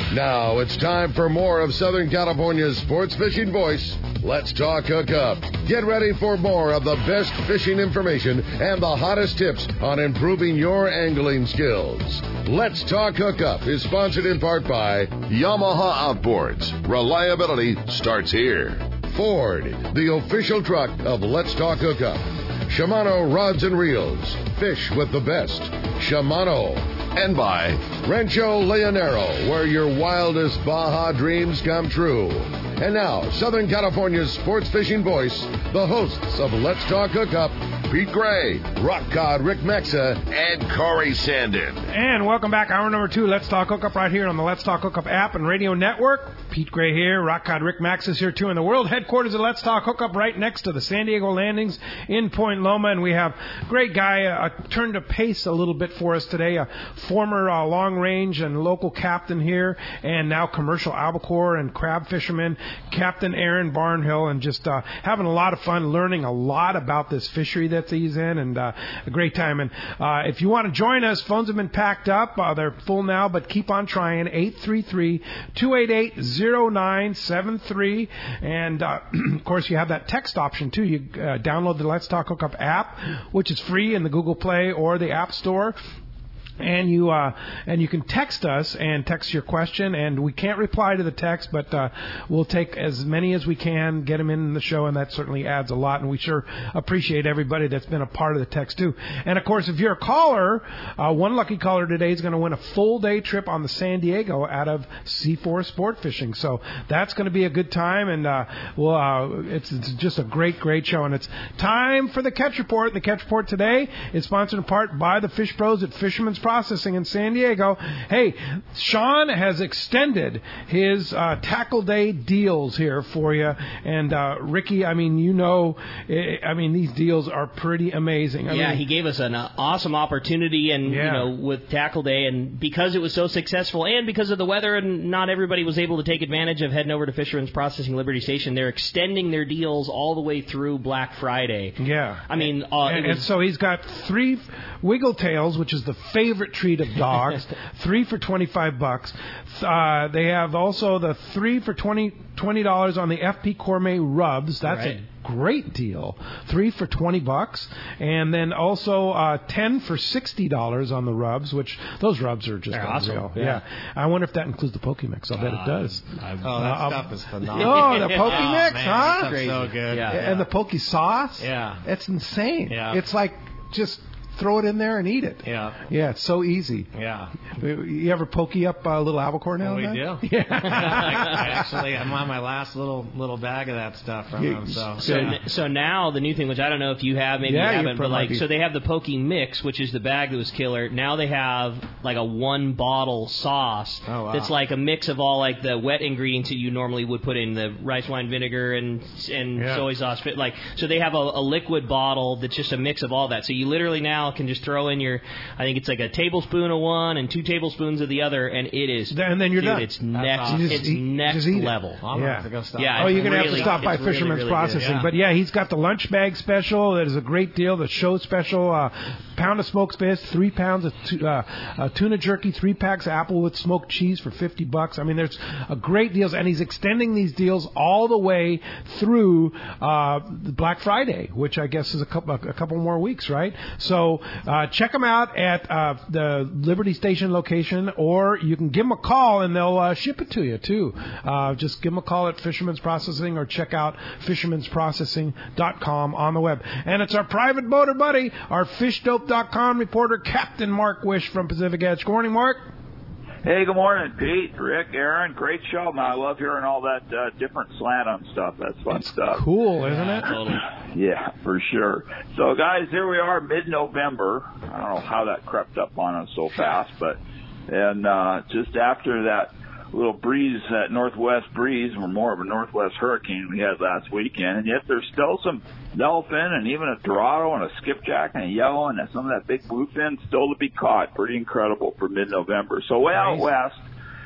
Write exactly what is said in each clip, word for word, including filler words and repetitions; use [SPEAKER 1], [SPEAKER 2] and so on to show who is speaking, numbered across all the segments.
[SPEAKER 1] Now it's time for more of Southern California's sports fishing voice. Let's talk hookup. Get ready for more of the best fishing information and the hottest tips on improving your angling skills. Let's Talk Hookup is sponsored in part by Yamaha Outboards. Reliability starts here. Ford, the official truck of Let's Talk Hookup. Shimano Rods and Reels. Fish with the best. Shimano. And by Rancho Leonero, where your wildest Baja dreams come true. And now, Southern California's sports fishing voice, the hosts of Let's Talk Hookup, Pete Gray, Rock Cod Rick Mexa, and Corey Sandin.
[SPEAKER 2] And welcome back, hour number two, Let's Talk Hookup right here on the Let's Talk Hookup app and radio network. Pete Gray here, Rock Cod Rick Max is here too, in the world headquarters of Let's Talk Hookup right next to the San Diego Landings in Point Loma. And we have a great guy, uh, turned to pace a little bit for us today, a former uh, long range and local captain here, and now commercial albacore and crab fisherman, Captain Aaron Barnhill, and just uh, having a lot of fun learning a lot about this fishery that he's in, and uh, a great time. And uh, if you want to join us, phones have been packed up. Uh, they're full now, but keep on trying. eight three three, two eight eight, zero nine seven three. And, uh, of course, you have that text option, too. You uh, download the Let's Talk Hookup app, which is free in the Google Play or the App Store. And you uh, and you can text us and text your question, and we can't reply to the text, but uh, we'll take as many as we can, get them in the show, and that certainly adds a lot. And we sure appreciate everybody that's been a part of the text too. And of course, if you're a caller, uh, one lucky caller today is going to win a full day trip on the San Diego out of C four Sport Fishing. So that's going to be a good time, and uh, well, uh, it's, it's just a great, great show. And it's time for the Catch Report. The Catch Report today is sponsored in part by the Fish Pros at Fisherman's Processing in San Diego. Hey, Sean has extended his uh, tackle day deals here for you. And uh, Ricky, I mean, you know, I mean, these deals are pretty amazing. I
[SPEAKER 3] yeah,
[SPEAKER 2] mean,
[SPEAKER 3] he gave us an uh, awesome opportunity, and
[SPEAKER 2] yeah.
[SPEAKER 3] you know, with tackle day, and because it was so successful, and because of the weather, and not everybody was able to take advantage of heading over to Fisherman's Processing Liberty Station, they're extending their deals all the way through Black Friday.
[SPEAKER 2] Yeah,
[SPEAKER 3] I mean, uh,
[SPEAKER 2] and,
[SPEAKER 3] it was,
[SPEAKER 2] and so he's got three Wiggle Tails, which is the favorite treat of dogs, three for twenty-five bucks. Uh, they have also the three for twenty dollars on the F P Gourmet rubs. That's
[SPEAKER 3] right.
[SPEAKER 2] a great deal. Three for twenty bucks, and then also uh, ten for sixty dollars on the rubs. Which those rubs are just
[SPEAKER 3] They're
[SPEAKER 2] unreal.
[SPEAKER 3] awesome.
[SPEAKER 2] Yeah. yeah, I wonder if that includes the Poke Mix. I'll bet
[SPEAKER 3] uh,
[SPEAKER 2] it does.
[SPEAKER 4] Oh, that uh, stuff is phenomenal.
[SPEAKER 2] Oh, the Poke
[SPEAKER 4] oh,
[SPEAKER 2] Mix,
[SPEAKER 4] man,
[SPEAKER 2] huh?
[SPEAKER 4] That's so good.
[SPEAKER 3] Yeah.
[SPEAKER 2] And the Poke sauce.
[SPEAKER 4] Yeah,
[SPEAKER 2] it's insane.
[SPEAKER 4] Yeah,
[SPEAKER 2] it's like just throw it in there and eat it.
[SPEAKER 4] Yeah.
[SPEAKER 2] Yeah, it's so easy.
[SPEAKER 4] Yeah.
[SPEAKER 2] You ever pokey up a little albacore now?
[SPEAKER 4] We
[SPEAKER 2] and
[SPEAKER 4] do.
[SPEAKER 2] then? Yeah.
[SPEAKER 4] I, I actually, I'm on my last little little bag of that stuff from them. So,
[SPEAKER 3] so,
[SPEAKER 4] yeah.
[SPEAKER 3] n- so now the new thing, which I don't know if you have, maybe
[SPEAKER 2] Yeah,
[SPEAKER 3] you
[SPEAKER 2] you
[SPEAKER 3] haven't, but like,
[SPEAKER 2] probably-
[SPEAKER 3] so they have the Poke Mix, which is the bag that was killer. Now they have like a one bottle sauce
[SPEAKER 4] Oh, wow.
[SPEAKER 3] that's like a mix of all like the wet ingredients that you normally would put in the rice wine vinegar and and
[SPEAKER 2] Yeah.
[SPEAKER 3] soy sauce. Like, so they have a, a liquid bottle that's just a mix of all that. So you literally now can just throw in your, I think it's like a tablespoon of one and two tablespoons of the other, and it is.
[SPEAKER 2] And then you're
[SPEAKER 3] dude,
[SPEAKER 2] done.
[SPEAKER 3] It's next.
[SPEAKER 4] awesome.
[SPEAKER 2] You just
[SPEAKER 3] It's
[SPEAKER 2] eat-
[SPEAKER 3] next
[SPEAKER 2] just eat it.
[SPEAKER 3] level.
[SPEAKER 4] I'm gonna
[SPEAKER 2] Yeah.
[SPEAKER 4] have to go stop.
[SPEAKER 3] Yeah,
[SPEAKER 2] Oh,
[SPEAKER 3] it's
[SPEAKER 2] you're going to have
[SPEAKER 3] really-
[SPEAKER 2] to stop by
[SPEAKER 3] it's really,
[SPEAKER 2] Fisherman's
[SPEAKER 3] really
[SPEAKER 2] Processing.
[SPEAKER 4] good.
[SPEAKER 2] But, yeah, he's got the lunch bag special. That is a great deal. The show special, uh, pound of smoked fish, three pounds of tu- uh, uh, tuna jerky, three packs of apple with smoked cheese for fifty bucks. I mean, there's a great deals, and he's extending these deals all the way through uh, Black Friday, which I guess is a couple, a couple more weeks, right? So uh, check them out at uh, the Liberty Station location, or you can give them a call, and they'll uh, ship it to you, too. Uh, just give them a call at Fisherman's Processing, or check out fishermans processing dot com on the web. And it's our private boater buddy, our fish dope dot com reporter, Captain Mark Wish from Pacific Edge. Good morning, Mark.
[SPEAKER 5] Hey, good morning, Pete, Rick, Aaron. Great show, man. I love hearing all that uh, different slant on stuff. That's fun
[SPEAKER 2] it's
[SPEAKER 5] stuff.
[SPEAKER 2] Cool, isn't it?
[SPEAKER 3] Totally.
[SPEAKER 5] Yeah, for sure. So, guys, here we are, mid-November. I don't know how that crept up on us so fast, but and uh, just after that little breeze, that northwest breeze, or more of a northwest hurricane we had last weekend, and yet there's still some yellowfin and even a dorado and a skipjack and a yellow and some of that big bluefin still to be caught. Pretty incredible for mid-November. So way out west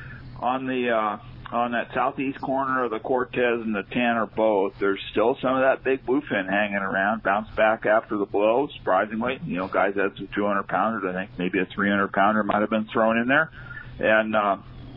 [SPEAKER 5] on the uh, on that southeast corner of the Cortez and the Tanner both, there's still some of that big bluefin hanging around. Bounced back after the blow, surprisingly. You know, guys had some two hundred pounders. I think maybe a three hundred pounder might have been thrown in there. And uh,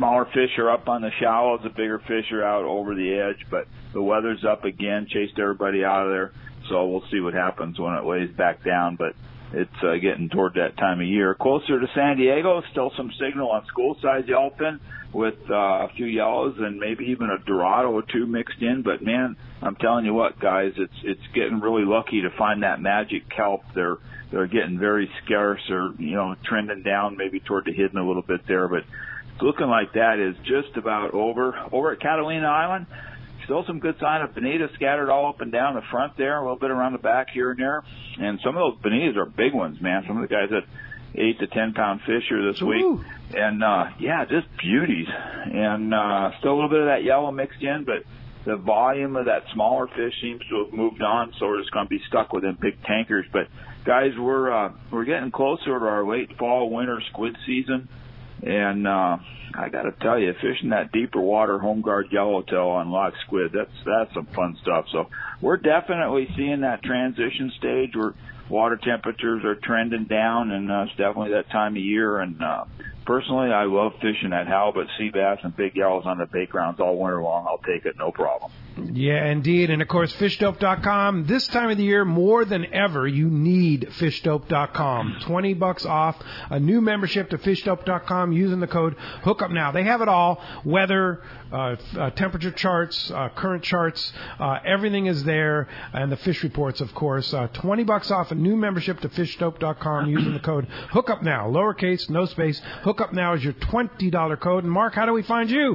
[SPEAKER 5] smaller fish are up on the shallows, the bigger fish are out over the edge, but the weather's up again, chased everybody out of there, so we'll see what happens when it lays back down, but it's uh, getting toward that time of year. Closer to San Diego, still some signal on school-size yellowfin with uh, a few yellows and maybe even a Dorado or two mixed in, but man, I'm telling you what, guys, it's it's getting really lucky to find that magic kelp. They're they're getting very scarce, or you know, trending down maybe toward the hidden a little bit there, but it's looking like that is just about over. Over at Catalina Island, still some good sign of bonita scattered all up and down the front there, a little bit around the back here and there, and some of those bonitas are big ones, man. Some of the guys that eight to ten pound fish here this week.
[SPEAKER 2] Ooh.
[SPEAKER 5] And, uh, yeah, just beauties. And, uh, still a little bit of that yellow mixed in, but the volume of that smaller fish seems to have moved on, so we're just going to be stuck with them big tankers. But guys, we're, uh, we're getting closer to our late fall, winter squid season. And, uh, I got to tell you, fishing that deeper water home guard yellowtail on lock squid, that's, that's some fun stuff. So we're definitely seeing that transition stage where water temperatures are trending down, and uh, it's definitely that time of year. And uh, personally, I love fishing that halibut, sea bass, and big yellows on the bait grounds all winter long. I'll take it, no problem.
[SPEAKER 2] Yeah, indeed. And, of course, fish dope dot com. This time of the year, more than ever, you need fish dope dot com. twenty bucks off a new membership to fish dope dot com using the code HOOKUPNOW. They have it all, weather, uh, uh, temperature charts, uh, current charts, uh, everything is there, and the fish reports, of course. Uh, twenty bucks off a new membership to fish dope dot com using the code HOOKUPNOW. Lowercase, no space. HOOKUPNOW is your twenty dollars code. And, Mark, how do we find you?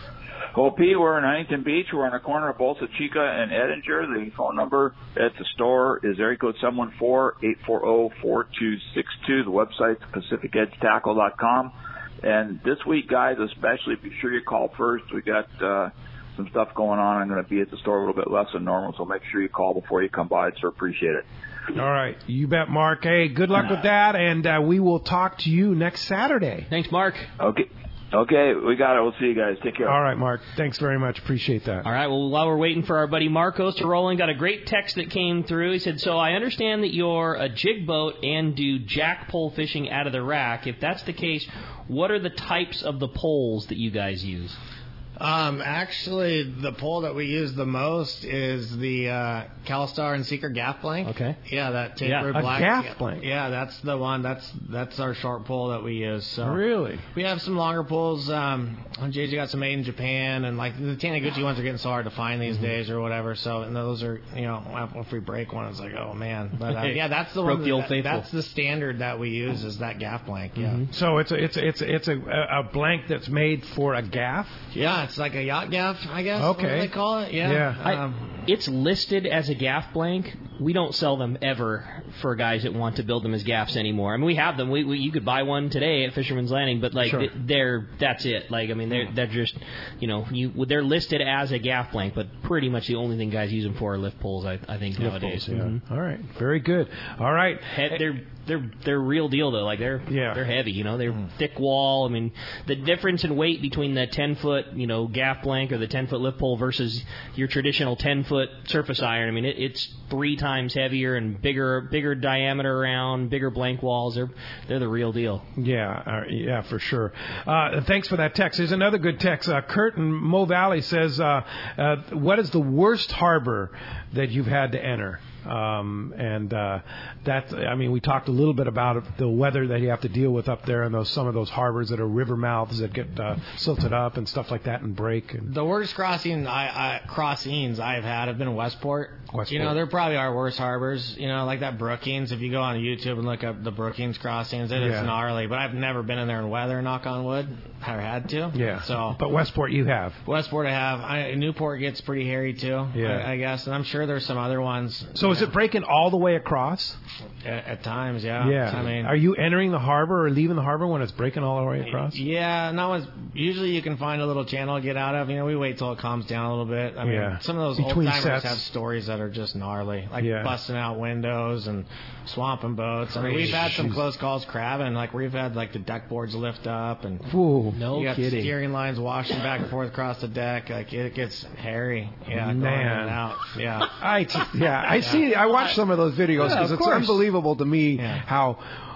[SPEAKER 5] O P, we're in Huntington Beach. We're on the corner of Bolsa Chica and Edinger. The phone number at the store is area code seven one four, eight four zero, four two six two. The website's pacific edge tackle dot com. And this week, guys, especially, be sure you call first. We got uh, some stuff going on. I'm going to be at the store a little bit less than normal, so make sure you call before you come by. I'd sure appreciate it.
[SPEAKER 2] All right. You bet, Mark. Hey, good luck with that, and uh, we will talk to you next Saturday.
[SPEAKER 3] Thanks, Mark.
[SPEAKER 5] Okay. Okay, we got it. We'll see you guys. Take care.
[SPEAKER 2] All right, Mark. Thanks very much. Appreciate that.
[SPEAKER 3] All right, well, while we're waiting for our buddy Marcos to roll in, got a great text that came through. He said, so I understand that you're a jig boat and do jack pole fishing out of the rack. If that's the case, what are the types of the poles that you guys use?
[SPEAKER 4] Um, actually, the pole that we use the most is the uh, Calistar and Seeker gaff blank.
[SPEAKER 3] Okay.
[SPEAKER 4] Yeah, that tapered
[SPEAKER 2] Yeah, a
[SPEAKER 4] black.
[SPEAKER 2] gaff
[SPEAKER 4] yeah,
[SPEAKER 2] blank.
[SPEAKER 4] Yeah, that's the one. That's that's our short pole that we use. So
[SPEAKER 2] Really?
[SPEAKER 4] we have some longer poles. Um, J J got some made in Japan, and like the Taniguchi ones are getting so hard to find these mm-hmm. days or whatever. So and those are, you know, if we break one, it's like, oh man. But uh, yeah, that's the
[SPEAKER 3] Broke
[SPEAKER 4] one.
[SPEAKER 3] the old
[SPEAKER 4] that,
[SPEAKER 3] faithful.
[SPEAKER 4] That's the standard that we use is that gaff blank. Yeah.
[SPEAKER 2] Mm-hmm. So it's a, it's a, it's a, it's a, a blank that's made for a gaff?
[SPEAKER 4] Yeah, it's like a yacht gaff, I guess.
[SPEAKER 2] Okay.
[SPEAKER 4] What do they call it? Yeah.
[SPEAKER 2] Yeah.
[SPEAKER 4] Um,
[SPEAKER 3] I, it's listed as a gaff blank. We don't sell them ever for guys that want to build them as gaffs anymore. I mean, we have them. We, we you could buy one today at Fisherman's Landing, but like
[SPEAKER 2] Sure.
[SPEAKER 3] they're that's it. Like I mean, they're they're just you know you they're listed as a gaff blank, but pretty much the only thing guys use them for are lift poles. I, I think
[SPEAKER 2] Lift
[SPEAKER 3] nowadays.
[SPEAKER 2] poles, yeah.
[SPEAKER 3] Mm-hmm.
[SPEAKER 2] All right. Very good. All right.
[SPEAKER 3] He- they're they're they're real deal though. Like they're
[SPEAKER 2] Yeah.
[SPEAKER 3] they're heavy. You know, they're mm. thick wall. I mean, the difference in weight between the ten foot you know gaff blank or the ten foot lift pole versus your traditional ten foot surface iron. I mean, it, it's three times heavier and bigger bigger diameter around, bigger blank walls. They're they're the real deal.
[SPEAKER 2] Yeah, uh, yeah, for sure. Uh, thanks for that text. There's another good text. Uh, Kurt in Mo Valley says, uh, uh, what is the worst harbor that you've had to enter? Um, and uh, that, I mean, we talked a little bit about the weather that you have to deal with up there and those some of those harbors that are river mouths that get uh, silted up and stuff like that and break. And
[SPEAKER 4] The worst crossing I, I crossings I've had have been Westport.
[SPEAKER 2] Westport.
[SPEAKER 4] You know, they're probably our worst harbors. You know, like that Brookings. If you go on YouTube and look up the Brookings crossings, it
[SPEAKER 2] Yeah.
[SPEAKER 4] is gnarly. But I've never been in there in weather, knock on wood. Or had to.
[SPEAKER 2] Yeah.
[SPEAKER 4] So,
[SPEAKER 2] but Westport you have.
[SPEAKER 4] Westport I have. I, Newport gets pretty hairy too.
[SPEAKER 2] Yeah.
[SPEAKER 4] I, I guess, and I'm sure there's some other ones.
[SPEAKER 2] So is it breaking all the way across?
[SPEAKER 4] At, at times, yeah.
[SPEAKER 2] Yeah.
[SPEAKER 4] I mean,
[SPEAKER 2] are you entering the harbor or leaving the harbor when it's breaking all the way across?
[SPEAKER 4] Yeah, no. It's, usually you can find a little channel to get out of. You know, we wait till it calms down a little bit. I mean,
[SPEAKER 2] Yeah.
[SPEAKER 4] some of those
[SPEAKER 2] Between
[SPEAKER 4] old timers
[SPEAKER 2] sets.
[SPEAKER 4] have stories that are just gnarly, like
[SPEAKER 2] Yeah.
[SPEAKER 4] busting out windows and swamping boats. I mean, we've had some close calls crabbing. Like we've had like the deck boards lift up and
[SPEAKER 2] Ooh,
[SPEAKER 3] No
[SPEAKER 4] you got
[SPEAKER 3] kidding.
[SPEAKER 4] steering lines washing back and forth across the deck. Like it gets hairy. Yeah, going in
[SPEAKER 2] Man.
[SPEAKER 4] and out. Yeah.
[SPEAKER 2] I yeah, I see. I watch some of those videos
[SPEAKER 3] Yeah,
[SPEAKER 2] because
[SPEAKER 3] of
[SPEAKER 2] it's
[SPEAKER 3] course.
[SPEAKER 2] unbelievable to me
[SPEAKER 4] Yeah.
[SPEAKER 2] how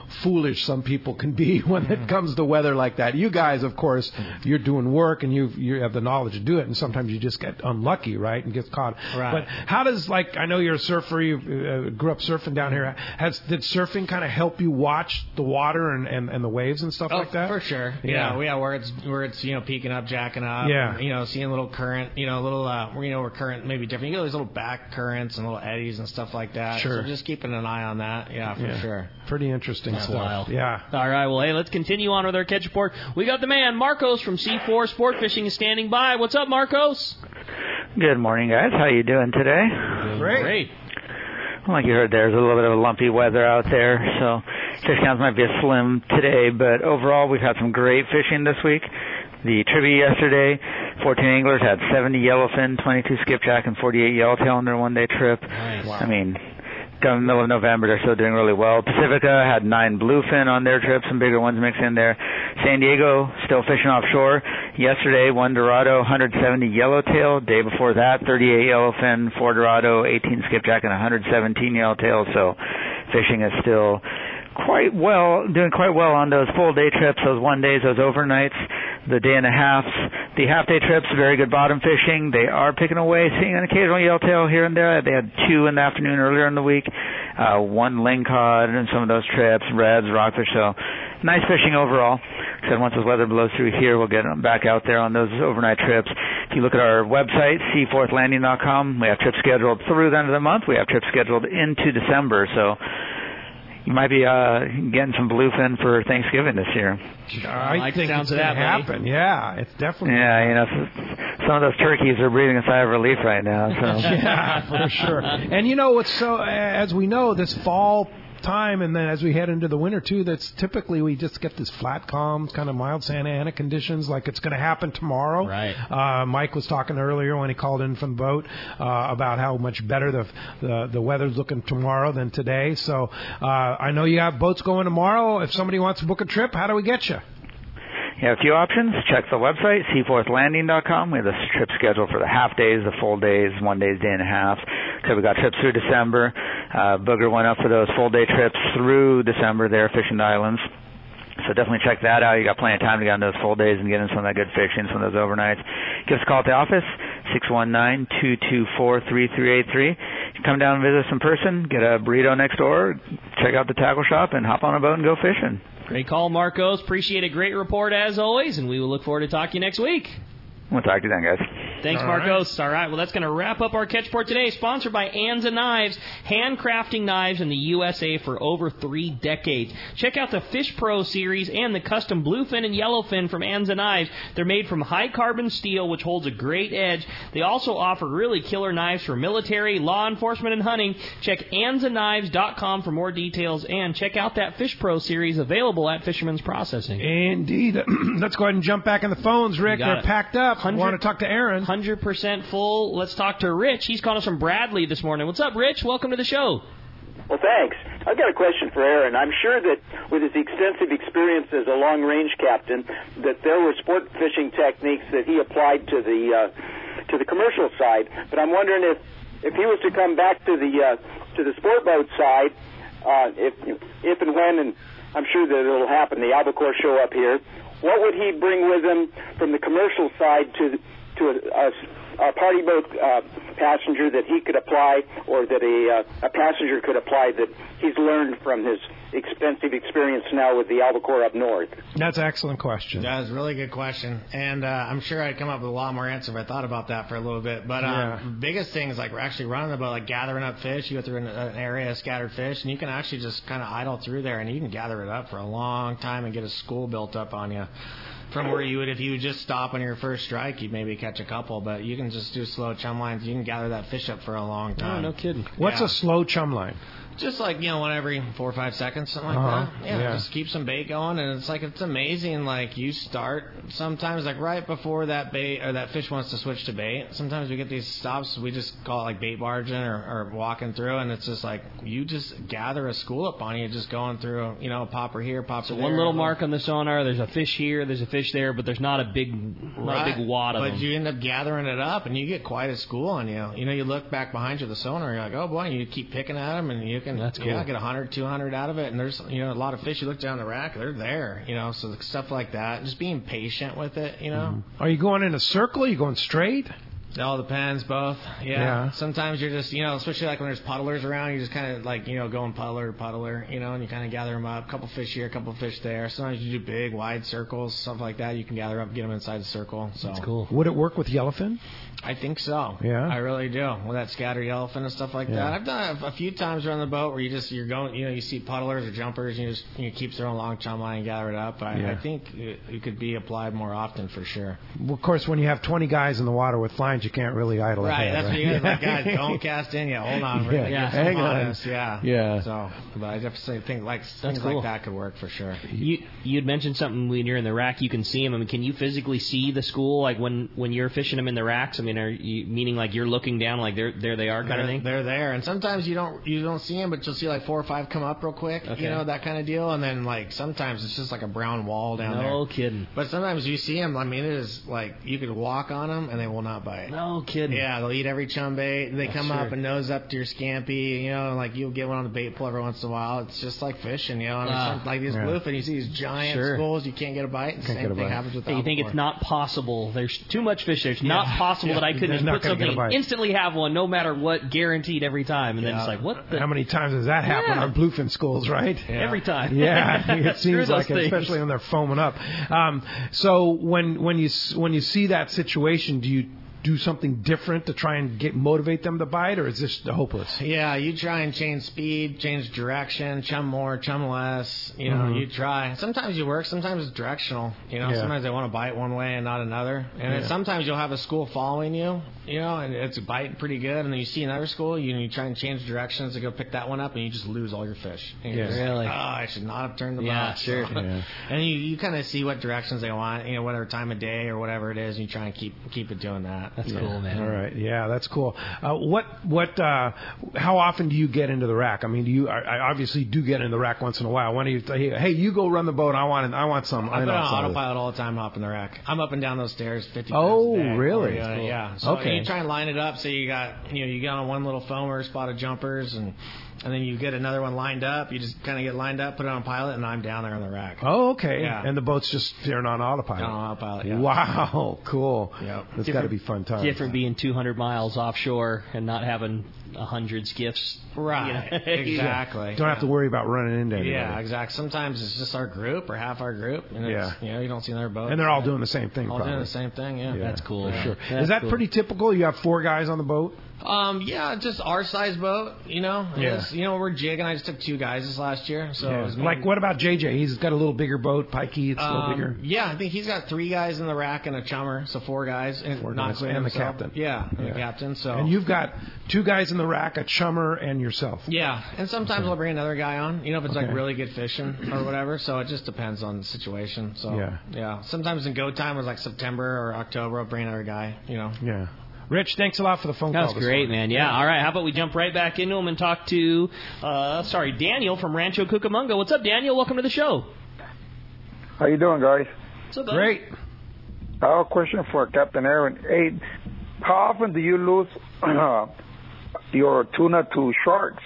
[SPEAKER 2] foolish some people can be when mm. it comes to weather like that. You guys, of course, you're doing work and you you have the knowledge to do it, and sometimes you just get unlucky, right, and get caught.
[SPEAKER 4] Right.
[SPEAKER 2] But how does, like, I know you're a surfer, you uh, grew up surfing down here. Has did surfing kind of help you watch the water and, and, and the waves and stuff
[SPEAKER 4] oh,
[SPEAKER 2] like that?
[SPEAKER 4] For sure.
[SPEAKER 2] Yeah.
[SPEAKER 4] Yeah, yeah, where it's where it's you know peaking up, jacking up.
[SPEAKER 2] Yeah.
[SPEAKER 4] And, you know, seeing a little current, you know, a little uh, you know, where current maybe different. You get these little back currents and little eddies and stuff like that.
[SPEAKER 2] Sure.
[SPEAKER 4] So just keeping an eye on that. Yeah, for
[SPEAKER 2] yeah.
[SPEAKER 4] sure.
[SPEAKER 2] Pretty interesting
[SPEAKER 3] That's
[SPEAKER 2] stuff.
[SPEAKER 3] wild.
[SPEAKER 2] Yeah.
[SPEAKER 3] All right. Well, hey, let's continue on with our catch report. We got the man Marcos from C four Sport Fishing is standing by. What's up, Marcos?
[SPEAKER 6] Good morning, guys. How you doing today?
[SPEAKER 2] Great.
[SPEAKER 3] Great.
[SPEAKER 6] Like you heard, there's a little bit of lumpy weather out there, so fish counts might be a slim today, but overall we've had some great fishing this week. The trivia yesterday, fourteen anglers had seventy yellowfin, twenty-two skipjack, and forty-eight yellowtail on their one-day trip.
[SPEAKER 3] Nice.
[SPEAKER 6] Wow. I mean, come the middle of November, they're still doing really well. Pacifica had nine bluefin on their trip, some bigger ones mixed in there. San Diego still fishing offshore. Yesterday, one Dorado, one hundred seventy yellowtail. Day before that, thirty-eight yellowfin, four Dorado, eighteen skipjack, and one hundred seventeen yellowtail. So fishing is still quite well, doing quite well on those full day trips, those one days, those overnights, the day and a halves. The half day trips, very good bottom fishing. They are picking away, seeing an occasional yellowtail here and there. They had two in the afternoon earlier in the week, uh, one lingcod and some of those trips, reds, rockfish. So nice fishing overall. Said once this weather blows through here, we'll get back out there on those overnight trips. If you look at our website, sea fourth landing dot com, we have trips scheduled through the end of the month. We have trips scheduled into December. So you might be uh, getting some bluefin for Thanksgiving this year.
[SPEAKER 2] I
[SPEAKER 3] like
[SPEAKER 2] think
[SPEAKER 3] the
[SPEAKER 2] it's
[SPEAKER 3] sounds of
[SPEAKER 2] going to
[SPEAKER 3] that, buddy.
[SPEAKER 2] happen. Yeah, it's definitely.
[SPEAKER 6] Yeah, you know, some of those turkeys are breathing a sigh of relief right now. So
[SPEAKER 2] Yeah, for sure. And you know what's so, as we know, this fall time, and then as we head into the winter too, that's typically we just get this flat, calm, kind of mild Santa Ana conditions, like it's going to happen tomorrow.
[SPEAKER 3] Right.
[SPEAKER 2] Uh, Mike was talking earlier when he called in from the boat uh, about how much better the, the the weather's looking tomorrow than today. So uh, I know you have boats going tomorrow. If somebody wants to book a trip, how do we get you?
[SPEAKER 6] You have a few options. Check the website, sea fourth landing dot com. We have this trip scheduled for the half days, the full days, one day's day and a half. So we got trips through December. Uh, Booger went up for those full day trips through December there, fishing the islands. So definitely check that out. You got plenty of time to get on those full days and get in some of that good fishing, some of those overnights. Give us a call at the office, six one nine, two two four, three three eight three. Come down and visit us in person, get a burrito next door, check out the tackle shop, and hop on a boat and go fishing.
[SPEAKER 3] Great call, Marcos. Appreciate a great report as always, and we will look forward to talking to you next week.
[SPEAKER 6] We'll talk to you then, guys.
[SPEAKER 3] Thanks,
[SPEAKER 2] All
[SPEAKER 3] Marcos. Right. All right, well, that's going to wrap up our catch report today. Sponsored by Anza Knives, handcrafting knives in the U S A for over three decades. Check out the Fish Pro series and the custom bluefin and yellowfin from Anza Knives. They're made from high-carbon steel, which holds a great edge. They also offer really killer knives for military, law enforcement, and hunting. Check anza knives dot com for more details, and check out that Fish Pro series available at Fisherman's Processing.
[SPEAKER 2] Indeed. Let's go ahead and jump back in the phones, Rick. They're
[SPEAKER 3] it.
[SPEAKER 2] packed up. I want to talk to Aaron.
[SPEAKER 3] one hundred percent full. Let's talk to Rich. He's calling us from Bradley this morning. What's up, Rich? Welcome to the show.
[SPEAKER 7] Well, thanks. I've got a question for Aaron. I'm sure that with his extensive experience as a long-range captain, that there were sport fishing techniques that he applied to the uh, to the commercial side. But I'm wondering if if he was to come back to the uh, to the sport boat side, uh, if if and when, and I'm sure that it'll happen, the albacore show up here. What would he bring with him from the commercial side to to a, a, a party boat uh, passenger that he could apply, or that a, uh, a passenger could apply that he's learned from his extensive experience now with the albacore up north?
[SPEAKER 2] That's an excellent question.
[SPEAKER 4] That's a really good question, and uh, I'm sure I'd come up with a lot more answers if I thought about that for a little bit. But uh,
[SPEAKER 2] Yeah.
[SPEAKER 4] the biggest thing is like we're actually running about like gathering up fish. You go through an, an area of scattered fish, and you can actually just kind of idle through there, and you can gather it up for a long time and get a school built up on you. From where you would, if you would just stop on your first strike, you'd maybe catch a couple, but you can just do slow chum lines. You can gather that fish up for a long time.
[SPEAKER 3] Oh, no kidding.
[SPEAKER 2] What's
[SPEAKER 4] Yeah.
[SPEAKER 2] a slow chum line?
[SPEAKER 4] Just like, you know, one every four or five seconds, something like
[SPEAKER 2] Uh-huh.
[SPEAKER 4] that. Yeah,
[SPEAKER 2] Yeah.
[SPEAKER 4] just keep some bait going, and it's like, it's amazing, like, you start sometimes, like, right before that bait, or that fish wants to switch to bait. Sometimes we get these stops, we just call it, like, bait barging or, or walking through, and it's just like, you just gather a school up on you, just going through, you know, a popper here, popper
[SPEAKER 3] So
[SPEAKER 4] there.
[SPEAKER 3] one little mark on the sonar, there's a fish here, there's a fish there, but there's not a big, not a big wad of
[SPEAKER 4] but
[SPEAKER 3] them.
[SPEAKER 4] you end up gathering it up, and you get quite a school on you. You know, you look back behind you, the sonar, you're like, oh boy, and you keep picking at them, and you can
[SPEAKER 3] That's cool.
[SPEAKER 4] yeah, get one hundred, two hundred out of it. And there's, you know, a lot of fish you look down the rack, they're there, you know, so stuff like that. Just being patient with it, you know.
[SPEAKER 2] Mm-hmm. Are you going in a circle? Are you going straight?
[SPEAKER 4] It all depends, both. Yeah.
[SPEAKER 2] Yeah.
[SPEAKER 4] Sometimes you're just, you know, especially like when there's puddlers around, you just kind of like, you know, going puddler, puddler, you know, and you kind of gather them up. A couple fish here, a couple fish there. Sometimes you do big, wide circles, stuff like that. You can gather up, get them inside the circle. So
[SPEAKER 3] That's cool.
[SPEAKER 2] Would it work with yellowfin?
[SPEAKER 4] I think so.
[SPEAKER 2] Yeah?
[SPEAKER 4] I really do. With that scattered yellowfin and stuff like
[SPEAKER 2] Yeah.
[SPEAKER 4] that. I've done it a few times around the boat where you just, you're going, you know, you see puddlers or jumpers, and you just, you keep throwing long chum line and gather it up. I,
[SPEAKER 2] Yeah.
[SPEAKER 4] I think it, it could be applied more often for sure.
[SPEAKER 2] Well, of course, when you have twenty guys in the water with lines, you can't really idle
[SPEAKER 4] Right,
[SPEAKER 2] ahead,
[SPEAKER 4] that's
[SPEAKER 2] right?
[SPEAKER 4] what you guys like, guys, don't cast in yet. Hold on.
[SPEAKER 2] Yeah,
[SPEAKER 4] Really
[SPEAKER 2] yeah,
[SPEAKER 4] get some
[SPEAKER 2] hang on.
[SPEAKER 4] honest, Yeah.
[SPEAKER 2] Yeah.
[SPEAKER 4] So, but I definitely think like things
[SPEAKER 3] cool.
[SPEAKER 4] like that could work for sure.
[SPEAKER 3] You you'd mentioned something when you're in the rack, you can see them. I mean, can you physically see the school like when when you're fishing them in the racks? I mean, are you meaning like you're looking down like there there they are kind
[SPEAKER 4] they're,
[SPEAKER 3] of thing?
[SPEAKER 4] They're there, and sometimes you don't you don't see them, but you'll see like four or five come up real quick,
[SPEAKER 3] Okay.
[SPEAKER 4] you know, that kind of deal. And then like sometimes it's just like a brown wall down there.
[SPEAKER 3] No kidding.
[SPEAKER 4] But sometimes you see them. I mean, it is like you could walk on them and they will not bite.
[SPEAKER 3] No kidding.
[SPEAKER 4] Yeah, they'll eat every chum bait. They come
[SPEAKER 3] sure.
[SPEAKER 4] up and nose up to your scampi. You know, like you'll get one on the bait pull every once in a while. It's just like fishing. You know, I mean,
[SPEAKER 3] Ah.
[SPEAKER 4] some- like these
[SPEAKER 2] Yeah.
[SPEAKER 4] bluefin, you see these giant
[SPEAKER 3] Sure.
[SPEAKER 4] schools, you can't get a bite. And the
[SPEAKER 2] Can't
[SPEAKER 4] same
[SPEAKER 2] get a
[SPEAKER 4] thing
[SPEAKER 2] bite.
[SPEAKER 4] happens with
[SPEAKER 3] So you think
[SPEAKER 4] albacore.
[SPEAKER 3] it's not possible? There's too much fish there. It's not
[SPEAKER 4] Yeah.
[SPEAKER 3] possible
[SPEAKER 4] Yeah.
[SPEAKER 3] that I couldn't
[SPEAKER 2] They're
[SPEAKER 3] just
[SPEAKER 2] not
[SPEAKER 3] put
[SPEAKER 2] gonna get a
[SPEAKER 3] something
[SPEAKER 2] bite.
[SPEAKER 3] instantly have one, no matter what, guaranteed every time. And then
[SPEAKER 4] Yeah.
[SPEAKER 3] it's like, what the?
[SPEAKER 2] How many times has that happened
[SPEAKER 3] Yeah.
[SPEAKER 2] on bluefin schools, right?
[SPEAKER 3] Every time.
[SPEAKER 2] Yeah, it
[SPEAKER 3] Screw
[SPEAKER 2] seems
[SPEAKER 3] those
[SPEAKER 2] like it,
[SPEAKER 3] things.
[SPEAKER 2] especially when they're foaming up. Um, so when when you s- when you see that situation, do you do something different to try and get motivate them to bite, or is this hopeless?
[SPEAKER 4] Yeah, you try and change speed, change direction, chum more, chum less. You know,
[SPEAKER 2] Mhm.
[SPEAKER 4] you try. Sometimes you work, sometimes it's directional. You know,
[SPEAKER 2] Yeah.
[SPEAKER 4] sometimes they want to bite one way and not another. And then
[SPEAKER 2] Yeah.
[SPEAKER 4] sometimes you'll have a school following you, you know, and it's biting pretty good. And then you see another school, you, you try and change directions to go pick that one up, and you just lose all your fish. And you're
[SPEAKER 2] Yeah.
[SPEAKER 4] just,
[SPEAKER 3] Really?
[SPEAKER 4] Oh, I should not have turned them
[SPEAKER 3] Yeah,
[SPEAKER 4] off.
[SPEAKER 3] sure.
[SPEAKER 4] So-
[SPEAKER 2] Yeah.
[SPEAKER 4] And you, you kind of see what directions they want, you know, whatever time of day or whatever it is, and you try and keep keep it doing that.
[SPEAKER 3] That's
[SPEAKER 2] Yeah.
[SPEAKER 3] cool, man.
[SPEAKER 2] All right, yeah, that's cool. Uh, what what? Uh, how often do you get into the rack? I mean, do you? I, I obviously do get in the rack once in a while. When do you? Hey, hey, you go run the boat. I want I want some.
[SPEAKER 4] I've
[SPEAKER 2] I
[SPEAKER 4] been on
[SPEAKER 2] know some of it.
[SPEAKER 4] autopilot all the time hopping the rack. I'm up and down those stairs fifty
[SPEAKER 2] Oh,
[SPEAKER 4] times a day.
[SPEAKER 2] really?
[SPEAKER 4] Yeah,
[SPEAKER 2] Cool.
[SPEAKER 4] yeah. So
[SPEAKER 2] Okay.
[SPEAKER 4] you try and line it up so you got, you know, you get on one little foamer, spot of jumpers, and and then you get another one lined up. You just kind of get lined up, put it on pilot, and I'm down there on the rack.
[SPEAKER 2] Oh, okay.
[SPEAKER 4] Yeah.
[SPEAKER 2] And the boat's just steering on autopilot.
[SPEAKER 4] Down on autopilot, yeah.
[SPEAKER 2] Wow, cool.
[SPEAKER 4] Yep.
[SPEAKER 2] That's got to be fun times.
[SPEAKER 3] Different being two hundred miles offshore and not having a hundred skiffs.
[SPEAKER 4] Right.
[SPEAKER 3] You know?
[SPEAKER 4] Exactly.
[SPEAKER 2] Don't have to worry about running into anybody.
[SPEAKER 4] Yeah, exactly. Sometimes it's just our group or half our group, and it's,
[SPEAKER 2] Yeah.
[SPEAKER 4] you know, you don't see another boat.
[SPEAKER 2] And they're all doing the same thing,
[SPEAKER 4] all
[SPEAKER 2] probably.
[SPEAKER 4] doing the same thing. Yeah.
[SPEAKER 2] Yeah.
[SPEAKER 3] That's cool.
[SPEAKER 2] For sure.
[SPEAKER 3] That's
[SPEAKER 2] Is that
[SPEAKER 3] cool.
[SPEAKER 2] pretty typical? You have four guys on the boat?
[SPEAKER 4] Um, yeah, just our size boat, you know.
[SPEAKER 2] Yeah.
[SPEAKER 4] It's- You know, we're jigging. I just took two guys this last year, so it was me
[SPEAKER 2] Like,
[SPEAKER 4] and-
[SPEAKER 2] what about J J? He's got a little bigger boat, pikey. It's a little
[SPEAKER 4] Um,
[SPEAKER 2] bigger.
[SPEAKER 4] Yeah, I think he's got three guys in the rack and a chummer, so four guys, and
[SPEAKER 2] Four
[SPEAKER 4] not
[SPEAKER 2] guys,
[SPEAKER 4] including
[SPEAKER 2] and the
[SPEAKER 4] himself.
[SPEAKER 2] captain.
[SPEAKER 4] Yeah, and
[SPEAKER 2] Yeah.
[SPEAKER 4] the captain. So
[SPEAKER 2] And you've got two guys in the rack, a chummer, and yourself.
[SPEAKER 4] yeah, and sometimes I'll bring another guy on, you know, if it's
[SPEAKER 2] Okay.
[SPEAKER 4] like really good fishing or whatever. So it just depends on the situation. So
[SPEAKER 2] Yeah.
[SPEAKER 4] yeah. Sometimes in go time it was like September or October, I'll bring another guy, you know.
[SPEAKER 2] Yeah. Rich, thanks a lot for the phone
[SPEAKER 3] That
[SPEAKER 2] call.
[SPEAKER 3] was
[SPEAKER 2] this
[SPEAKER 3] great,
[SPEAKER 2] morning.
[SPEAKER 3] man. Yeah. All right. How about we jump right back into them and talk to, uh, sorry, Daniel from Rancho Cucamonga. What's up, Daniel? Welcome to the show.
[SPEAKER 8] How you doing, guys?
[SPEAKER 3] What's up, bud?
[SPEAKER 2] Great.
[SPEAKER 8] I have a question for Captain Aaron. Hey, how often do you lose uh, your tuna to sharks,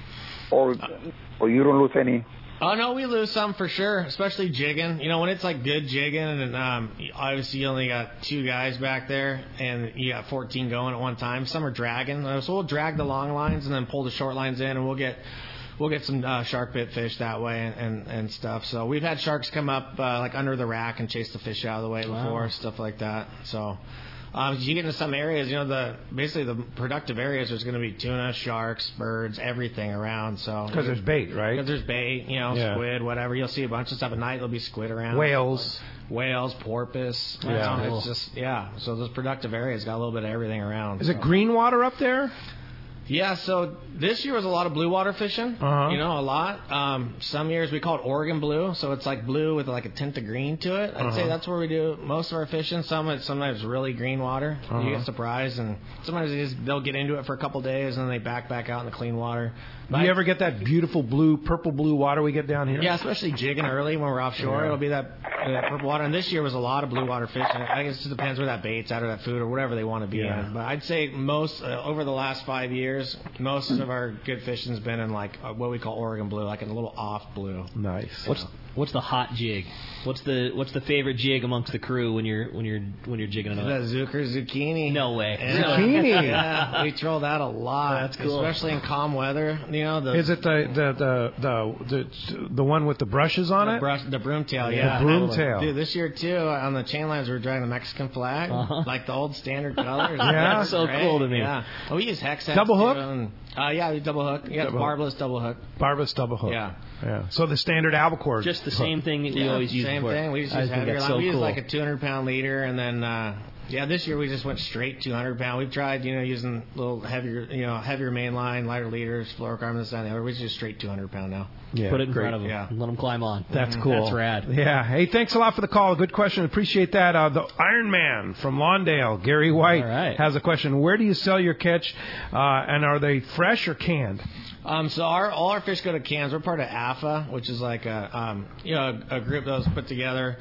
[SPEAKER 8] or or you don't lose any?
[SPEAKER 4] Oh no, we lose some for sure, especially jigging. You know, when it's like good jigging, and um, obviously you only got two guys back there, and you got fourteen going at one time. Some are dragging, uh, so we'll drag the long lines and then pull the short lines in, and we'll get we'll get some uh, shark bit fish that way and, and and stuff. So we've had sharks come up uh, like under the rack and chase the fish out of the way before,
[SPEAKER 3] Wow.
[SPEAKER 4] stuff like that. So. Um, you get into some areas, you know, the basically the productive areas. There's going to be tuna, sharks, birds, everything around. So
[SPEAKER 2] Because there's bait, right?
[SPEAKER 4] because there's bait, you know,
[SPEAKER 2] Yeah.
[SPEAKER 4] squid, whatever. You'll see a bunch of stuff at night. There'll be squid around.
[SPEAKER 2] Whales.
[SPEAKER 4] Whales, porpoise.
[SPEAKER 2] Yeah.
[SPEAKER 4] You know,
[SPEAKER 3] Cool.
[SPEAKER 4] it's just yeah. So those productive areas got a little bit of everything around.
[SPEAKER 2] Is
[SPEAKER 4] so.
[SPEAKER 2] it green water up there?
[SPEAKER 4] Yeah, so this year was a lot of blue water fishing.
[SPEAKER 2] Uh-huh.
[SPEAKER 4] You know, a lot. Um, some years we call it Oregon blue, so it's like blue with like a tint of green to it. I'd
[SPEAKER 2] Uh-huh.
[SPEAKER 4] say that's where we do most of our fishing. Some it's sometimes really green water.
[SPEAKER 2] Uh-huh.
[SPEAKER 4] You get surprised, and sometimes they just, they'll get into it for a couple days and then they back back out in the clean water.
[SPEAKER 2] Do you ever get that beautiful blue, purple blue water we get down here?
[SPEAKER 4] Yeah, especially jigging early when we're offshore.
[SPEAKER 2] Yeah.
[SPEAKER 4] It'll be that, that purple water. And this year was a lot of blue water fishing. I guess it just depends where that bait's at or that food or whatever they want to be
[SPEAKER 2] Yeah.
[SPEAKER 4] in. But I'd say most, uh, over the last five years, years, most of our good fishing's been in like what we call Oregon blue, like in a little off blue.
[SPEAKER 2] Nice.
[SPEAKER 3] What's what's the hot jig? What's the what's the favorite jig amongst the crew when you're when you're when you're jigging it up?
[SPEAKER 4] The Zucker zucchini.
[SPEAKER 3] No way.
[SPEAKER 4] Yeah.
[SPEAKER 2] Zucchini.
[SPEAKER 4] Yeah, we troll that a lot.
[SPEAKER 3] That's cool.
[SPEAKER 4] Especially in calm weather. You know, the
[SPEAKER 2] Is it the the the the the, the one with the brushes on
[SPEAKER 4] the,
[SPEAKER 2] it?
[SPEAKER 4] brush, the broomtail, yeah.
[SPEAKER 2] The broomtail.
[SPEAKER 4] Dude, this year too on the chain lines we were dragging the Mexican flag,
[SPEAKER 3] Uh-huh.
[SPEAKER 4] like the old standard colors.
[SPEAKER 2] Yeah.
[SPEAKER 3] That's so
[SPEAKER 4] Great.
[SPEAKER 3] cool to me.
[SPEAKER 4] Yeah. Oh, we use hex heads,
[SPEAKER 2] Double hook?
[SPEAKER 4] too, and, uh, yeah, we double hook. Yeah,
[SPEAKER 2] Double hook.
[SPEAKER 4] barbless double hook.
[SPEAKER 2] Barbless double hook.
[SPEAKER 4] Yeah.
[SPEAKER 2] Yeah. So the standard albacore.
[SPEAKER 3] Just the same thing that we
[SPEAKER 4] Yeah,
[SPEAKER 3] always use
[SPEAKER 4] same
[SPEAKER 3] before.
[SPEAKER 4] thing. We just
[SPEAKER 3] I
[SPEAKER 4] use
[SPEAKER 3] think
[SPEAKER 4] heavier
[SPEAKER 3] that's
[SPEAKER 4] line.
[SPEAKER 3] so
[SPEAKER 4] we use
[SPEAKER 3] cool.
[SPEAKER 4] like a two hundred pound leader, and then uh, yeah, this year we just went straight two hundred pound. We've tried, you know, using a little heavier, you know, heavier main line, lighter leaders, fluorocarbon, this and the other. We just straight two hundred pound now.
[SPEAKER 2] Yeah,
[SPEAKER 3] Put it in
[SPEAKER 2] great.
[SPEAKER 3] front of them.
[SPEAKER 4] Yeah.
[SPEAKER 3] And let them climb on.
[SPEAKER 2] That's cool.
[SPEAKER 3] That's rad.
[SPEAKER 2] Yeah. Hey, thanks a lot for the call. Good question. Appreciate that. Uh, the Iron Man from Lawndale, Gary White,
[SPEAKER 3] All right.
[SPEAKER 2] has a question. Where do you sell your catch, uh, and are they fresh or canned?
[SPEAKER 4] Um, so our all our fish go to cans. We're part of A F A, which is like a um, you know a, a group that was put together.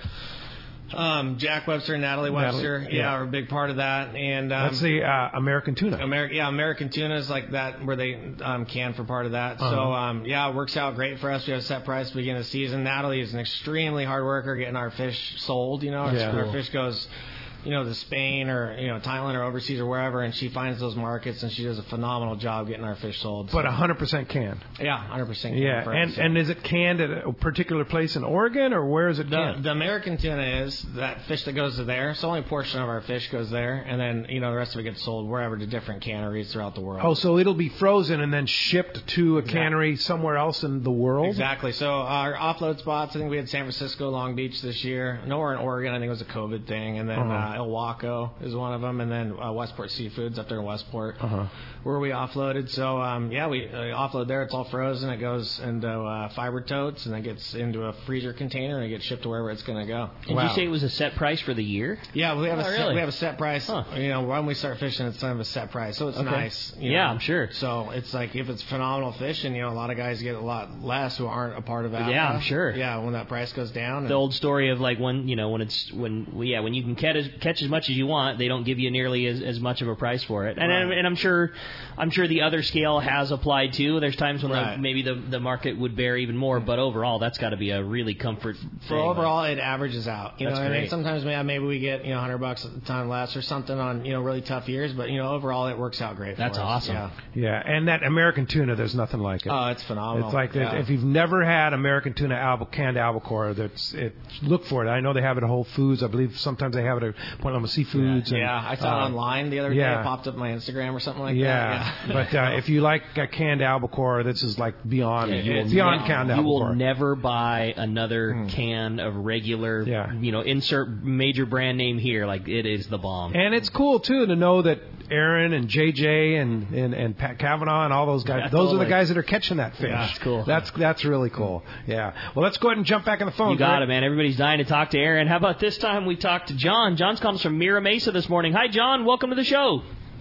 [SPEAKER 4] Um, Jack Webster and Natalie Webster,
[SPEAKER 2] Natalie,
[SPEAKER 4] yeah,
[SPEAKER 2] yeah.
[SPEAKER 4] are a big part of that. And um,
[SPEAKER 2] That's the uh, American tuna.
[SPEAKER 4] American, yeah, American tuna is like that, where they um, can for part of that.
[SPEAKER 2] Uh-huh.
[SPEAKER 4] So, um, yeah, it works out great for us. We have a set price at the beginning of the season. Natalie is an extremely hard worker getting our fish sold. You know, our,
[SPEAKER 2] Yeah.
[SPEAKER 4] our
[SPEAKER 2] Cool.
[SPEAKER 4] fish goes, you know, to Spain or, you know, Thailand or overseas or wherever, and she finds those markets, and she does a phenomenal job getting our fish sold.
[SPEAKER 2] But
[SPEAKER 4] So,
[SPEAKER 2] one hundred percent canned.
[SPEAKER 4] yeah, one hundred percent.
[SPEAKER 2] Yeah.
[SPEAKER 4] for
[SPEAKER 2] And
[SPEAKER 4] us.
[SPEAKER 2] and is it canned at a particular place in Oregon, or where is it
[SPEAKER 4] The,
[SPEAKER 2] canned?
[SPEAKER 4] the American tuna is that fish that goes to there. So only a portion of our fish goes there, and then you know the rest of it gets sold wherever to different canneries throughout the world.
[SPEAKER 2] Oh, so it'll be frozen and then shipped to a cannery somewhere else in the world?
[SPEAKER 4] Exactly. So our offload spots, I think we had San Francisco, Long Beach this year. Nowhere in Oregon, I think it was a COVID thing, and then
[SPEAKER 2] Uh-huh.
[SPEAKER 4] uh, El Waco is one of them, and then uh, Westport Seafoods up there in Westport,
[SPEAKER 2] Uh-huh.
[SPEAKER 4] where we offloaded. So um, yeah, we uh, offload there. It's all frozen. It goes into uh, fiber totes, and then gets into a freezer container, and it gets shipped to wherever it's going to go.
[SPEAKER 3] Did
[SPEAKER 2] Wow.
[SPEAKER 3] you say it was a set price for the year?
[SPEAKER 4] Yeah, we have
[SPEAKER 3] Oh,
[SPEAKER 4] a set,
[SPEAKER 3] really?
[SPEAKER 4] we have a set price.
[SPEAKER 3] Huh.
[SPEAKER 4] You know, when we start fishing, it's kind of a set price, so it's
[SPEAKER 3] Okay.
[SPEAKER 4] nice. you
[SPEAKER 3] Yeah,
[SPEAKER 4] know.
[SPEAKER 3] I'm sure.
[SPEAKER 4] So it's like if it's phenomenal fishing, you know, a lot of guys get a lot less who aren't a part of A F A.
[SPEAKER 3] Yeah, I'm sure.
[SPEAKER 4] Yeah, when that price goes down.
[SPEAKER 3] The old story of like when you know when it's when well, yeah when you can catch as, catch as much as you want, they don't give you nearly as, as much of a price for it. And
[SPEAKER 4] Right.
[SPEAKER 3] and I'm sure I'm sure the other scale has applied too. There's times when
[SPEAKER 4] Right.
[SPEAKER 3] the, maybe the the market would bear even more, but overall that's got to be a really comfort.
[SPEAKER 4] For
[SPEAKER 3] thing.
[SPEAKER 4] overall, it averages out. You
[SPEAKER 3] That's
[SPEAKER 4] know, what I mean,
[SPEAKER 3] great.
[SPEAKER 4] sometimes yeah, maybe we get you know one hundred bucks at the time less or something on you know really tough years, but you know overall it works out great.
[SPEAKER 3] That's
[SPEAKER 4] for us.
[SPEAKER 3] awesome.
[SPEAKER 4] Yeah.
[SPEAKER 2] Yeah, and that American tuna, there's nothing like it.
[SPEAKER 4] Oh, it's phenomenal.
[SPEAKER 2] It's like that.
[SPEAKER 4] Yeah.
[SPEAKER 2] If you've never had American tuna alba, canned albacore, that's it. Look for it. I know they have it at Whole Foods. I believe sometimes they have it at Point Loma Seafoods. and,
[SPEAKER 4] Yeah, I saw
[SPEAKER 2] uh,
[SPEAKER 4] it online the other
[SPEAKER 2] yeah.
[SPEAKER 4] day. It popped up on my Instagram or something like
[SPEAKER 2] Yeah,
[SPEAKER 4] that. Yeah,
[SPEAKER 2] but uh, if you like a canned albacore, this is like beyond
[SPEAKER 3] Yeah, you will
[SPEAKER 2] beyond
[SPEAKER 3] ne-
[SPEAKER 2] canned
[SPEAKER 3] You
[SPEAKER 2] albacore.
[SPEAKER 3] will never buy another can of regular,
[SPEAKER 2] Yeah.
[SPEAKER 3] you know, insert major brand name here. Like it is the bomb.
[SPEAKER 2] And it's cool too to know that Aaron and J J and, and, and Pat Kavanaugh and all those guys,
[SPEAKER 3] Yeah,
[SPEAKER 2] those are
[SPEAKER 3] totally.
[SPEAKER 2] the guys that are catching that fish.
[SPEAKER 3] Yeah, that's cool.
[SPEAKER 2] That's that's really cool. Yeah. Well, let's go ahead and jump back on the phone.
[SPEAKER 3] You got
[SPEAKER 2] Greg.
[SPEAKER 3] it, man. Everybody's dying to talk to Aaron. How about this time we talked to John? John's comes from Mira Mesa this morning. Hi, John. Welcome to the show.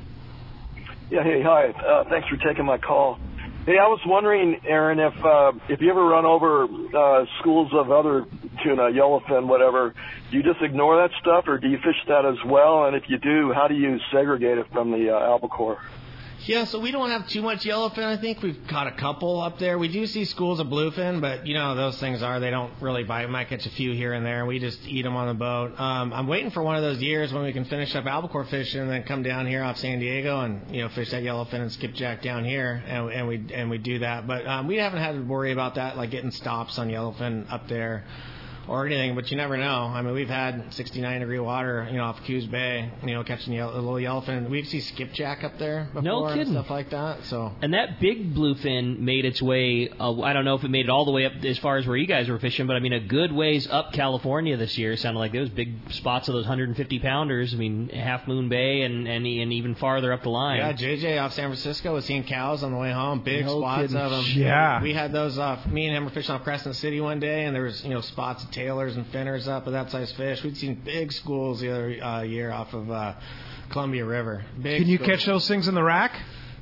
[SPEAKER 9] Yeah, hey, hi. Uh, thanks for taking my call. Hey, I was wondering, Aaron, if uh, if you ever run over uh, schools of other tuna, yellowfin, whatever, do you just ignore that stuff, or do you fish that as well? And if you do, how do you segregate it from the uh, albacore?
[SPEAKER 4] Yeah, so we don't have too much yellowfin. I think we've caught a couple up there. We do see schools of bluefin, but you know those things are they don't really bite. We might catch a few here and there. We just eat them on the boat. Um, I'm waiting for one of those years when we can finish up albacore fishing and then come down here off San Diego and you know fish that yellowfin and skipjack down here, and, and we and we do that. But um, we haven't had to worry about that, like getting stops on yellowfin up there. Or anything, but you never know. I mean, we've had sixty-nine degree water, you know, off Coos Bay, you know, catching yellow, a little yellowfin. We've seen skipjack up there before
[SPEAKER 3] No
[SPEAKER 4] and
[SPEAKER 3] kidding.
[SPEAKER 4] stuff like that. So
[SPEAKER 3] And that big bluefin made its way, uh, I don't know if it made it all the way up as far as where you guys were fishing, but I mean, a good ways up California this year. It sounded like there was big spots of those one hundred fifty pounders. I mean, Half Moon Bay and, and, and even farther up the line.
[SPEAKER 4] yeah, J J off San Francisco was seeing cows on the way home, big
[SPEAKER 3] No
[SPEAKER 4] spots
[SPEAKER 3] kidding.
[SPEAKER 4] of them.
[SPEAKER 2] Yeah.
[SPEAKER 4] we had those off. Me and him were fishing off Crescent City one day, and there was you know spots of tailors and finners up with that size fish. We'd seen big schools the other uh, year off of uh, Columbia River. Big
[SPEAKER 2] Can you
[SPEAKER 4] schools.
[SPEAKER 2] catch those things in the rack?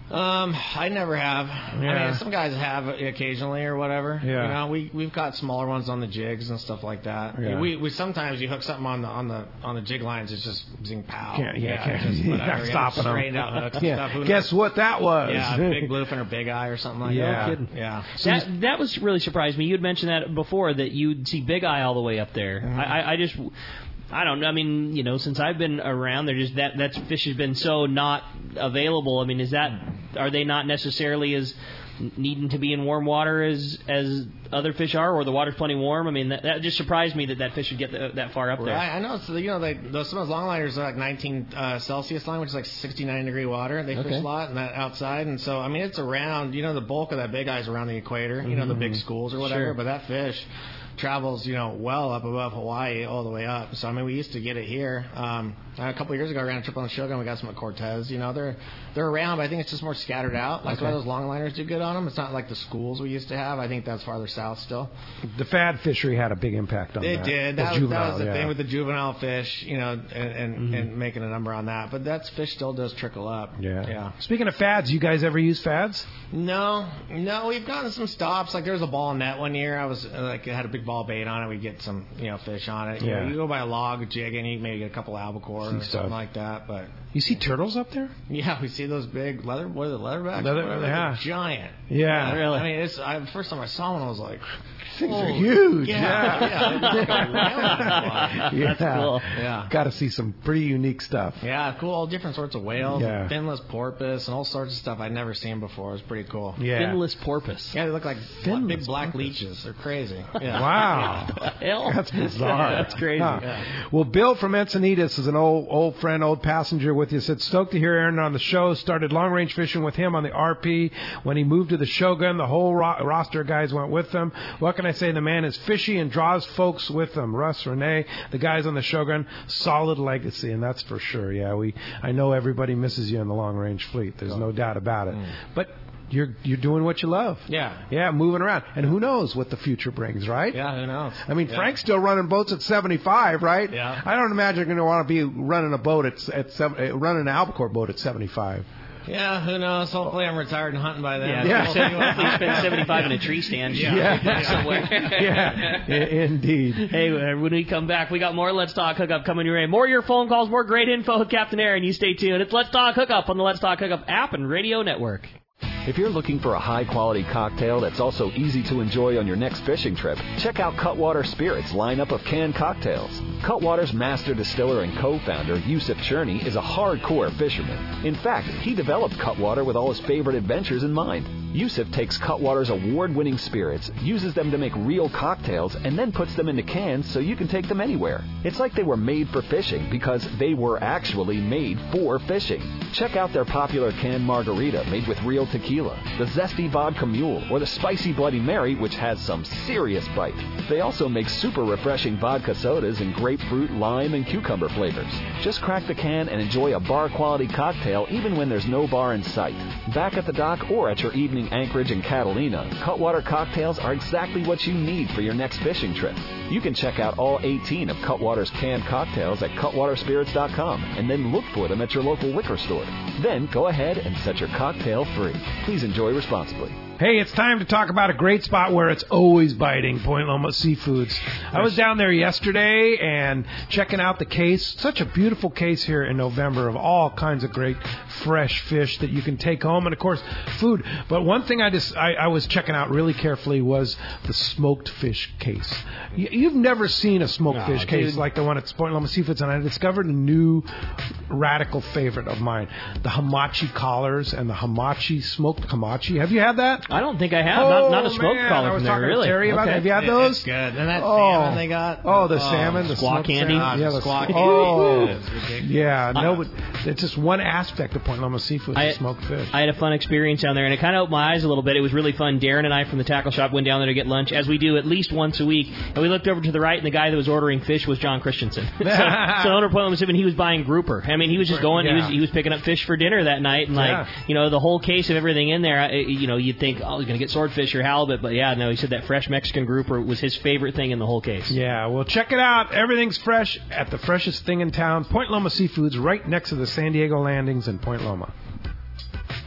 [SPEAKER 4] Um, I never have.
[SPEAKER 2] Yeah.
[SPEAKER 4] I mean, some guys have occasionally or whatever.
[SPEAKER 2] Yeah.
[SPEAKER 4] You know, we we've got smaller ones on the jigs and stuff like that.
[SPEAKER 2] Yeah.
[SPEAKER 4] We we sometimes you hook something on the on the on the jig lines, it's just zing pow.
[SPEAKER 2] Can't, yeah,
[SPEAKER 4] yeah,
[SPEAKER 2] can't,
[SPEAKER 4] just
[SPEAKER 2] you're
[SPEAKER 4] whatever,
[SPEAKER 2] not
[SPEAKER 4] yeah,
[SPEAKER 2] stopping them.
[SPEAKER 4] straightened out hooks and
[SPEAKER 2] Yeah.
[SPEAKER 4] stuff. Who
[SPEAKER 2] Guess
[SPEAKER 4] knows?
[SPEAKER 2] what that was?
[SPEAKER 4] Yeah, big bluefin or big eye or something like
[SPEAKER 2] Yeah.
[SPEAKER 4] that.
[SPEAKER 2] No kidding.
[SPEAKER 4] Yeah.
[SPEAKER 3] That that was really surprised me. You had mentioned that before, that you'd see big eye all the way up there.
[SPEAKER 4] Mm-hmm.
[SPEAKER 3] I, I, I just, I don't know. I mean, you know, since I've been around, there just that that fish has been so not available. I mean, is that are they not necessarily as needing to be in warm water as as other fish are, or the water's plenty warm? I mean, that, that just surprised me that that fish would get the, that far up there.
[SPEAKER 4] Right, I know. So you know, they, those some of those longliners are like nineteen uh, Celsius line, which is like sixty-nine degree water. They
[SPEAKER 3] Okay.
[SPEAKER 4] fish a lot and that outside, and so I mean, it's around. You know, the bulk of that big eye's around the equator. You know, the big schools or whatever.
[SPEAKER 3] Sure.
[SPEAKER 4] But that fish travels, you know, well up above Hawaii all the way up. So I mean, we used to get it here. Um, a couple of years ago, I ran a trip on the Shogun. We got some at Cortez. You know, they're they're around, but I think it's just more scattered out. That's why those longliners do good on them. It's not like the schools we used to have. I think that's farther south still.
[SPEAKER 2] The fad fishery had a big impact on
[SPEAKER 4] It
[SPEAKER 2] that.
[SPEAKER 4] did.
[SPEAKER 2] The
[SPEAKER 4] That, was, that
[SPEAKER 2] juvenile,
[SPEAKER 4] was the
[SPEAKER 2] yeah.
[SPEAKER 4] thing with the juvenile fish, you know, and and,
[SPEAKER 2] Mm-hmm.
[SPEAKER 4] and making a number on that. But that fish still does trickle up.
[SPEAKER 2] Yeah.
[SPEAKER 4] Yeah.
[SPEAKER 2] Speaking of fads, you guys ever use fads?
[SPEAKER 4] No, no, we've gotten some stops. Like there was a ball net one year. I was uh, like, it had a big ball bait on it. We'd get some, you know, fish on it. You
[SPEAKER 2] Yeah.
[SPEAKER 4] know, you go by a log jig and you maybe get a couple albacore or
[SPEAKER 2] stuff.
[SPEAKER 4] something like that. But
[SPEAKER 2] You see turtles up there?
[SPEAKER 4] yeah, we see those big leather. What are the leatherbacks?
[SPEAKER 2] Leather-
[SPEAKER 4] Whatever,
[SPEAKER 2] yeah.
[SPEAKER 4] they're giant.
[SPEAKER 2] Yeah.
[SPEAKER 4] really. I mean, it's I, the first time I saw one, I was like,
[SPEAKER 2] Things are
[SPEAKER 4] oh,
[SPEAKER 2] huge.
[SPEAKER 4] Yeah,
[SPEAKER 2] Yeah.
[SPEAKER 4] yeah. They look like a whale.
[SPEAKER 2] Yeah.
[SPEAKER 3] That's cool.
[SPEAKER 4] Yeah.
[SPEAKER 2] Got to see some pretty unique stuff.
[SPEAKER 4] Yeah, cool. All different sorts of whales,
[SPEAKER 2] Yeah.
[SPEAKER 4] finless porpoise, and all sorts of stuff I'd never seen before. It was pretty cool.
[SPEAKER 2] Yeah.
[SPEAKER 3] Finless porpoise.
[SPEAKER 4] Yeah, they look like
[SPEAKER 2] Finless
[SPEAKER 4] big black
[SPEAKER 2] porpoise.
[SPEAKER 4] leeches. They're crazy. Yeah.
[SPEAKER 2] Wow.
[SPEAKER 3] Hell.
[SPEAKER 2] That's bizarre.
[SPEAKER 3] That's crazy.
[SPEAKER 2] Huh.
[SPEAKER 4] Yeah.
[SPEAKER 2] Well, Bill from Encinitas is an old old friend, old passenger with you. Said stoked to hear Aaron on the show. Started long range fishing with him on the R P. When he moved to the Shogun, the whole ro- roster of guys went with him. What can I say? The man is fishy and draws folks with him. Russ, Renee, the guys on the Shogun, solid legacy, and that's for sure. Yeah, we. I know everybody misses you in the long range fleet. There's no doubt about it. But you're you're doing what you love.
[SPEAKER 4] Yeah.
[SPEAKER 2] Yeah, moving around, and who knows what the future brings, right?
[SPEAKER 4] Yeah, who knows?
[SPEAKER 2] I mean,
[SPEAKER 4] Yeah.
[SPEAKER 2] Frank's still running boats at seventy-five, right?
[SPEAKER 4] Yeah.
[SPEAKER 2] I don't imagine you're going to want to be running a boat at, at seven, uh, running an albacore boat at seventy-five.
[SPEAKER 4] Yeah, who knows? Hopefully I'm retired and hunting by then.
[SPEAKER 3] Yeah,
[SPEAKER 2] Yeah.
[SPEAKER 3] hopefully hopefully spend seventy-five in a tree stand.
[SPEAKER 2] Yeah.
[SPEAKER 3] somewhere.
[SPEAKER 2] Yeah, I- indeed.
[SPEAKER 3] Hey, uh, when we come back, we got more Let's Talk Hookup coming your way. More of your phone calls, more great info with Captain Aaron. You stay tuned. It's Let's Talk Hookup on the Let's Talk Hookup app and radio network.
[SPEAKER 10] If you're looking for a high-quality cocktail that's also easy to enjoy on your next fishing trip, check out Cutwater Spirits' lineup of canned cocktails. Cutwater's master distiller and co-founder, Yusuf Cherney, is a hardcore fisherman. In fact, he developed Cutwater with all his favorite adventures in mind. Yusuf takes Cutwater's award-winning spirits, uses them to make real cocktails, and then puts them into cans so you can take them anywhere. It's like they were made for fishing because they were actually made for fishing. Check out their popular canned margarita made with real tequila, the zesty vodka mule, or the spicy Bloody Mary, which has some serious bite. They also make super refreshing vodka sodas in grapefruit, lime, and cucumber flavors. Just crack the can and enjoy a bar-quality cocktail even when there's no bar in sight. Back at the dock or at your evening anchorage in Catalina, Cutwater cocktails are exactly what you need for your next fishing trip. You can check out all eighteen of Cutwater's canned cocktails at cutwater spirits dot com and then look for them at your local liquor store. Then go ahead and set your cocktail free. Please enjoy responsibly.
[SPEAKER 2] Hey, it's time to talk about a great spot where it's always biting, Point Loma Seafoods. I was down there yesterday and checking out the case. Such a beautiful case here in November of all kinds of great fresh fish that you can take home, and, of course, food. But one thing I just I, I was checking out really carefully was the smoked fish case. You, you've never seen a smoked
[SPEAKER 4] No,
[SPEAKER 2] fish case
[SPEAKER 4] dude.
[SPEAKER 2] like the one at Point Loma Seafoods, and I discovered a new radical favorite of mine, the hamachi collars and the hamachi, smoked hamachi. Have you had that?
[SPEAKER 3] I don't think I have. not, not a smoked
[SPEAKER 2] man,
[SPEAKER 3] collar
[SPEAKER 2] I was
[SPEAKER 3] from there,
[SPEAKER 2] talking
[SPEAKER 3] really.
[SPEAKER 2] to Terry about
[SPEAKER 3] Okay.
[SPEAKER 2] that. Have you had
[SPEAKER 4] It-
[SPEAKER 2] those?
[SPEAKER 4] It's good. And that
[SPEAKER 2] Oh.
[SPEAKER 4] salmon they got.
[SPEAKER 2] Oh, the salmon, the
[SPEAKER 3] squaw
[SPEAKER 2] smoked
[SPEAKER 3] candy?
[SPEAKER 2] salmon. Yeah, the
[SPEAKER 4] Squaw
[SPEAKER 2] squaw.
[SPEAKER 4] candy.
[SPEAKER 2] Oh,
[SPEAKER 4] It's ridiculous.
[SPEAKER 2] yeah. No, but it's just one aspect of Point Loma Seafood,
[SPEAKER 3] I-
[SPEAKER 2] is smoked fish.
[SPEAKER 3] I had a fun experience down there, and it kind of opened my eyes a little bit. It was really fun. Darren and I from the tackle shop went down there to get lunch, as we do at least once a week. And we looked over to the right, and the guy that was ordering fish was John Christensen. so, so owner of Point Loma Seafood, he was buying grouper. I mean, he was just going.
[SPEAKER 2] Yeah.
[SPEAKER 3] He was he was picking up fish for dinner that night, and like
[SPEAKER 2] Yeah.
[SPEAKER 3] you know, the whole case of everything in there. I- You know, you'd think, oh, he's going to get swordfish or halibut, but yeah, no. He said that fresh Mexican grouper was his favorite thing in the whole case.
[SPEAKER 2] Yeah, well, check it out. Everything's fresh at the freshest thing in town, Point Loma Seafoods, right next to the San Diego Landings in Point Loma.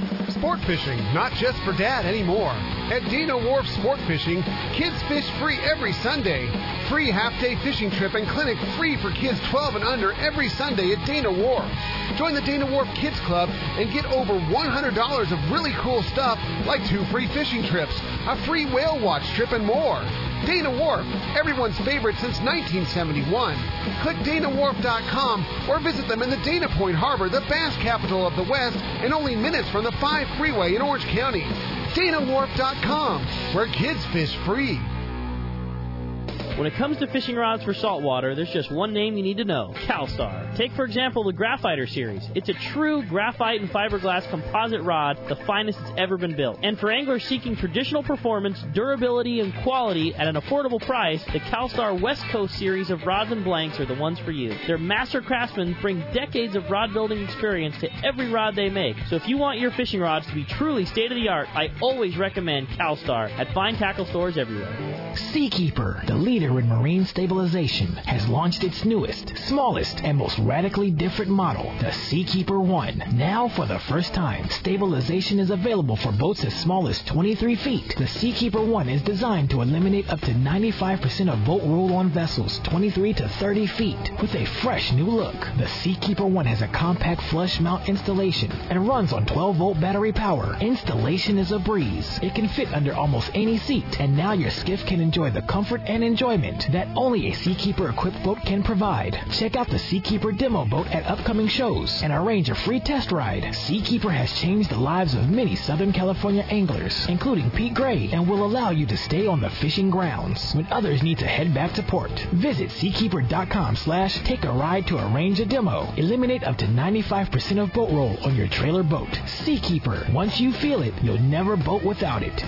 [SPEAKER 11] sport fishing, not just for Dad anymore. At Dana Wharf Sport Fishing, kids fish free every Sunday. Free half-day fishing trip and clinic free for kids twelve and under every Sunday at Dana Wharf. Join the Dana Wharf Kids Club and get over one hundred dollars of really cool stuff like two free fishing trips, a free whale watch trip, and more. Dana Wharf, everyone's favorite since nineteen seventy-one. Click Dana Wharf dot com or visit them in the Dana Point Harbor, the bass capital of the West, and only minutes from the five freeway in Orange County. Dana Wharf dot com, where kids fish free.
[SPEAKER 3] When it comes to fishing rods for saltwater, there's just one name you need to know, CalStar. Take, for example, the Graphiter series. It's a true graphite and fiberglass composite rod, the finest it's ever been built. And for anglers seeking traditional performance, durability, and quality at an affordable price, the CalStar West Coast series of rods and blanks are the ones for you. Their master craftsmen bring decades of rod building experience to every rod they make. So if you want your fishing rods to be truly state-of-the-art, I always recommend CalStar at fine tackle stores everywhere.
[SPEAKER 12] Seakeeper, the leader in marine stabilization, has launched its newest, smallest, and most radically different model, the Seakeeper One. Now, for the first time, stabilization is available for boats as small as twenty-three feet. The Seakeeper One is designed to eliminate up to ninety-five percent of boat roll-on vessels twenty-three to thirty feet. With a fresh new look, the Seakeeper One has a compact flush mount installation and runs on twelve volt battery power. Installation is a breeze. It can fit under almost any seat, and now your skiff can enjoy the comfort and enjoyment that only a Seakeeper-equipped boat can provide. Check out the Seakeeper demo boat at upcoming shows and arrange a free test ride. Seakeeper has changed the lives of many Southern California anglers, including Pete Gray, and will allow you to stay on the fishing grounds when others need to head back to port. Visit Seakeeper.com slash take a ride to arrange a demo. Eliminate up to ninety-five percent of boat roll on your trailer boat. Seakeeper. Once you feel it, you'll never boat without it.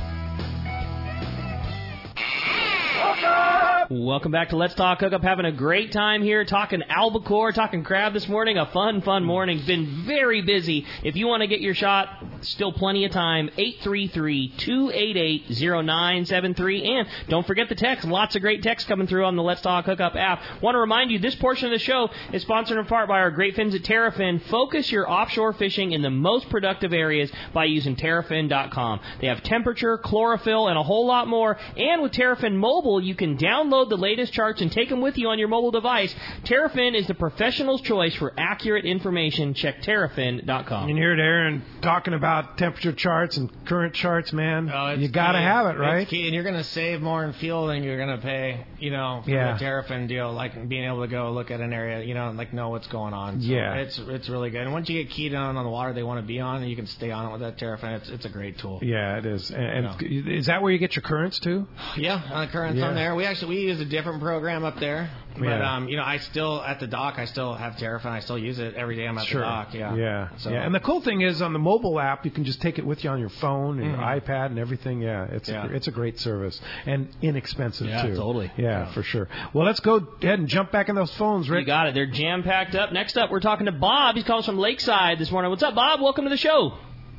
[SPEAKER 3] Welcome back to Let's Talk Hookup. Having a great time here talking albacore, talking crab this morning. A fun, fun morning. Been very busy. If you want to get your shot, still plenty of time. eight three three, two eight eight, zero nine seven three. And don't forget the text. Lots of great texts coming through on the Let's Talk Hookup app. Want to remind you, this portion of the show is sponsored in part by our great friends at Terrafin. Focus your offshore fishing in the most productive areas by using Terrafin dot com. They have temperature, chlorophyll, and a whole lot more. And with Terrafin Mobile, you can download the latest charts and take them with you on your mobile device. Terrafin is the professional's choice for accurate information. Check Terrafin dot com.
[SPEAKER 2] You can hear it, Aaron, talking about temperature charts and current charts, man.
[SPEAKER 4] Oh,
[SPEAKER 2] you got to have it, right?
[SPEAKER 4] It's key, and you're going to save more in fuel than you're going to pay, you know, for
[SPEAKER 2] yeah.
[SPEAKER 4] the Terrafin deal, like being able to go look at an area, you know, and like know what's going on. So
[SPEAKER 2] yeah.
[SPEAKER 4] It's it's really good. And once you get keyed on on the water they want to be on, and you can stay on it with that Terrafin, it's, it's a great tool.
[SPEAKER 2] Yeah, it is. And, and you know. Is that where you get your currents, too?
[SPEAKER 4] Yeah, on the currents
[SPEAKER 2] yeah.
[SPEAKER 4] on there. We actually, we use a different program up there. But,
[SPEAKER 2] yeah.
[SPEAKER 4] um, you know, I still, at the dock, I still have Terrafin. I still use it every day I'm at
[SPEAKER 2] sure.
[SPEAKER 4] the dock. Yeah.
[SPEAKER 2] Yeah.
[SPEAKER 4] So.
[SPEAKER 2] yeah. And the cool thing is on the mobile app, you can just take it with you on your phone and
[SPEAKER 4] mm-hmm.
[SPEAKER 2] your iPad and everything. Yeah. It's,
[SPEAKER 4] yeah.
[SPEAKER 2] A, it's a great service and inexpensive,
[SPEAKER 3] yeah,
[SPEAKER 2] too.
[SPEAKER 3] Totally.
[SPEAKER 2] Yeah,
[SPEAKER 3] yeah,
[SPEAKER 2] for sure. Well, let's go ahead and jump back in those phones, Rick.
[SPEAKER 3] You got it. They're jam-packed up. Next up, we're talking to Bob. He's calling us from Lakeside this morning. What's up, Bob? Welcome to the show.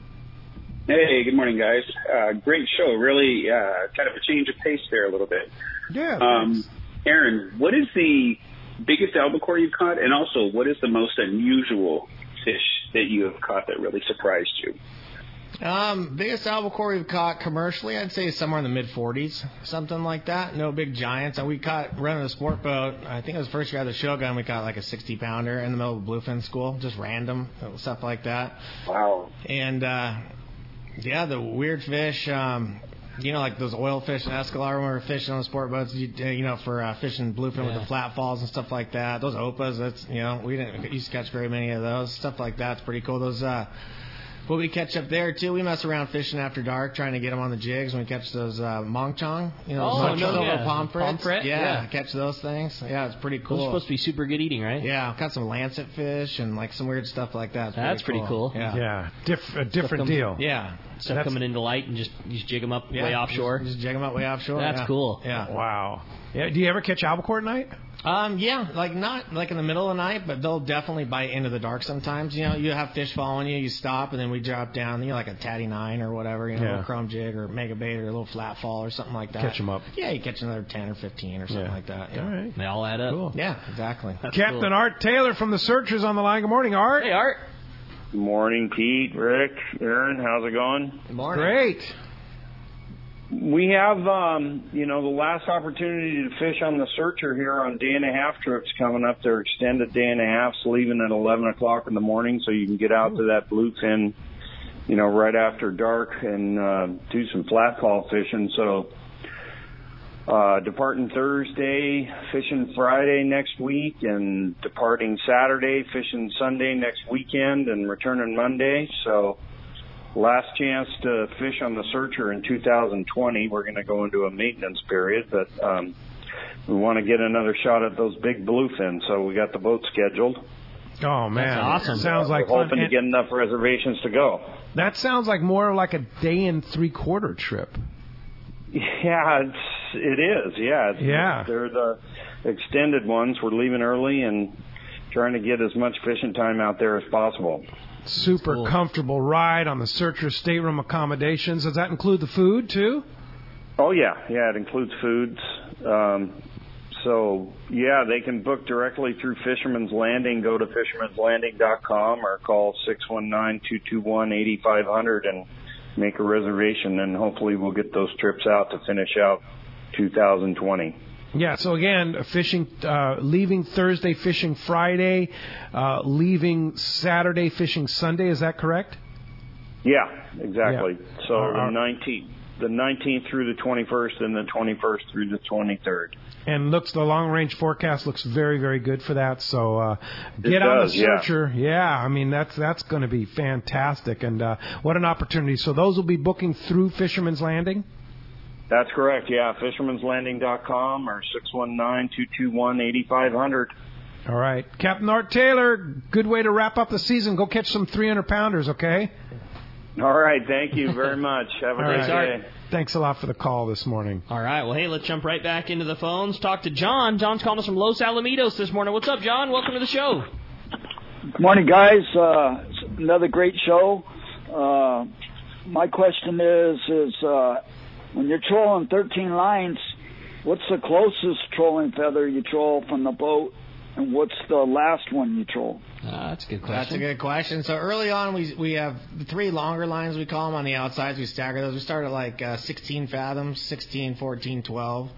[SPEAKER 13] Hey, good morning, guys. Uh, great show. Really uh, kind of a change of pace there a little bit.
[SPEAKER 2] Yeah.
[SPEAKER 13] Um, Aaron, what is the biggest albacore you've caught, and also what is the most unusual fish that you have caught that really surprised you?
[SPEAKER 4] Um, biggest albacore we've caught commercially, I'd say somewhere in the mid forties, something like that. No big giants. And we caught running a sport boat. I think it was the first year of the Shogun. We caught like a sixty pounder in the middle of bluefin school, just random stuff like that.
[SPEAKER 13] Wow.
[SPEAKER 4] And uh, yeah, the weird fish. Um, You know, like those oil fish in Escalade when we were fishing on the sport boats, you, you know, for uh, fishing bluefin yeah. with the flat falls and stuff like that. Those opas, that's, you know, we didn't used to catch very many of those. Stuff like that's pretty cool. Those, uh, what we catch up there, too, we mess around fishing after dark, trying to get them on the jigs when we catch those uh, mongchong, you know,
[SPEAKER 3] oh,
[SPEAKER 4] those
[SPEAKER 3] no, yeah.
[SPEAKER 4] pomfrets.
[SPEAKER 3] Pomfret?
[SPEAKER 4] Yeah,
[SPEAKER 3] yeah,
[SPEAKER 4] catch those things. Yeah, it's pretty cool.
[SPEAKER 3] Those are supposed to be super good eating, right?
[SPEAKER 4] Yeah, caught some lancet fish and like some weird stuff like that. It's
[SPEAKER 3] that's
[SPEAKER 4] pretty
[SPEAKER 3] cool.
[SPEAKER 4] cool.
[SPEAKER 2] Yeah, yeah. Diff- a different
[SPEAKER 3] come,
[SPEAKER 2] deal.
[SPEAKER 4] Yeah.
[SPEAKER 3] Stuff
[SPEAKER 2] That's,
[SPEAKER 3] coming into light and just you just jig them up
[SPEAKER 4] yeah,
[SPEAKER 3] way offshore.
[SPEAKER 4] Just, just jig them up way offshore.
[SPEAKER 3] That's
[SPEAKER 4] yeah.
[SPEAKER 3] cool.
[SPEAKER 4] Yeah.
[SPEAKER 2] Wow. Yeah. Do you ever catch albacore at night?
[SPEAKER 4] Um, yeah, like not like in the middle of the night, but they'll definitely bite into the dark sometimes. You know, you have fish following you, you stop, and then we drop down, you know, like a tatty nine or whatever, you know,
[SPEAKER 2] yeah.
[SPEAKER 4] a little chrome jig or mega bait or a little flat fall or something like that.
[SPEAKER 2] Catch them up.
[SPEAKER 4] Yeah, you catch another ten or fifteen or something
[SPEAKER 2] yeah.
[SPEAKER 4] like that. Yeah.
[SPEAKER 2] All right.
[SPEAKER 3] They all add up.
[SPEAKER 2] Cool.
[SPEAKER 4] Yeah, exactly.
[SPEAKER 2] That's Captain cool. Art Taylor from the Searchers on the line. Good morning, Art.
[SPEAKER 3] Hey, Art.
[SPEAKER 14] Good morning, Pete, Rick, Aaron. How's it going?
[SPEAKER 4] Good morning.
[SPEAKER 2] Great.
[SPEAKER 14] We have, um, you know, the last opportunity to fish on the Searcher here on day and a half trips coming up. They're extended day and a halfs, leaving at eleven o'clock in the morning, so you can get out to that bluefin, you know, right after dark and uh, do some flat fall fishing. So uh, departing Thursday, fishing Friday next week, and departing Saturday, fishing Sunday next weekend, and returning Monday. So last chance to fish on the Searcher in two thousand twenty. We're going to go into a maintenance period, but um, we want to get another shot at those big bluefin, so we got the boat scheduled.
[SPEAKER 2] Oh, man.
[SPEAKER 3] That's awesome.
[SPEAKER 2] Sounds like
[SPEAKER 14] We're
[SPEAKER 2] fun.
[SPEAKER 14] hoping to
[SPEAKER 2] And
[SPEAKER 14] get enough reservations to go.
[SPEAKER 2] that sounds like more like a day and three-quarter trip.
[SPEAKER 14] Yeah, it's, it is, yeah. It's,
[SPEAKER 2] Yeah.
[SPEAKER 14] They're the extended ones. We're leaving early and trying to get as much fishing time out there as possible.
[SPEAKER 2] Super
[SPEAKER 3] cool.
[SPEAKER 2] comfortable ride on the Searcher stateroom accommodations. Does that include the food, too?
[SPEAKER 14] Oh, yeah. Yeah, it includes foods. Um, so, yeah, they can book directly through Fisherman's Landing. Go to fishermans landing dot com or call six one nine, two two one, eight five zero zero and make a reservation, and hopefully we'll get those trips out to finish out two thousand twenty.
[SPEAKER 2] Yeah, so again, fishing, uh, leaving Thursday, fishing Friday, uh, leaving Saturday, fishing Sunday. Is that correct?
[SPEAKER 14] Yeah, exactly.
[SPEAKER 2] Yeah.
[SPEAKER 14] So
[SPEAKER 2] Uh,
[SPEAKER 14] the nineteenth, the nineteenth through the twenty-first, and the twenty-first through the twenty-third.
[SPEAKER 2] And looks the long range forecast looks very, very good for that. So uh,
[SPEAKER 14] It
[SPEAKER 2] get on
[SPEAKER 14] does,
[SPEAKER 2] the
[SPEAKER 14] yeah.
[SPEAKER 2] Searcher. Yeah, I mean that's that's going to be fantastic, and uh, what an opportunity. So those will be booking through Fisherman's Landing.
[SPEAKER 14] That's correct. Yeah, fishermans landing dot com or six one nine, two two one, eight five zero zero.
[SPEAKER 2] All right, Captain Art Taylor. Good way to wrap up the season. Go catch some three hundred pounders, okay?
[SPEAKER 14] All right. Thank you very much. Have a
[SPEAKER 2] All
[SPEAKER 14] great
[SPEAKER 2] right.
[SPEAKER 14] day.
[SPEAKER 2] Thanks a lot for the call this morning.
[SPEAKER 3] All right. Well, hey, let's jump right back into the phones. Talk to John. John's calling us from Los Alamitos this morning. What's up, John? Welcome to the show.
[SPEAKER 15] Good morning, guys. Uh, it's another great show. Uh, my question is, is uh, when you're trolling thirteen lines, what's the closest trolling feather you troll from the boat, and what's the last one you troll?
[SPEAKER 3] Uh, that's a good question.
[SPEAKER 4] That's a good question. So early on, we we have the three longer lines, we call them, on the outsides. We stagger those. We start at like uh, sixteen fathoms, sixteen, fourteen, twelve.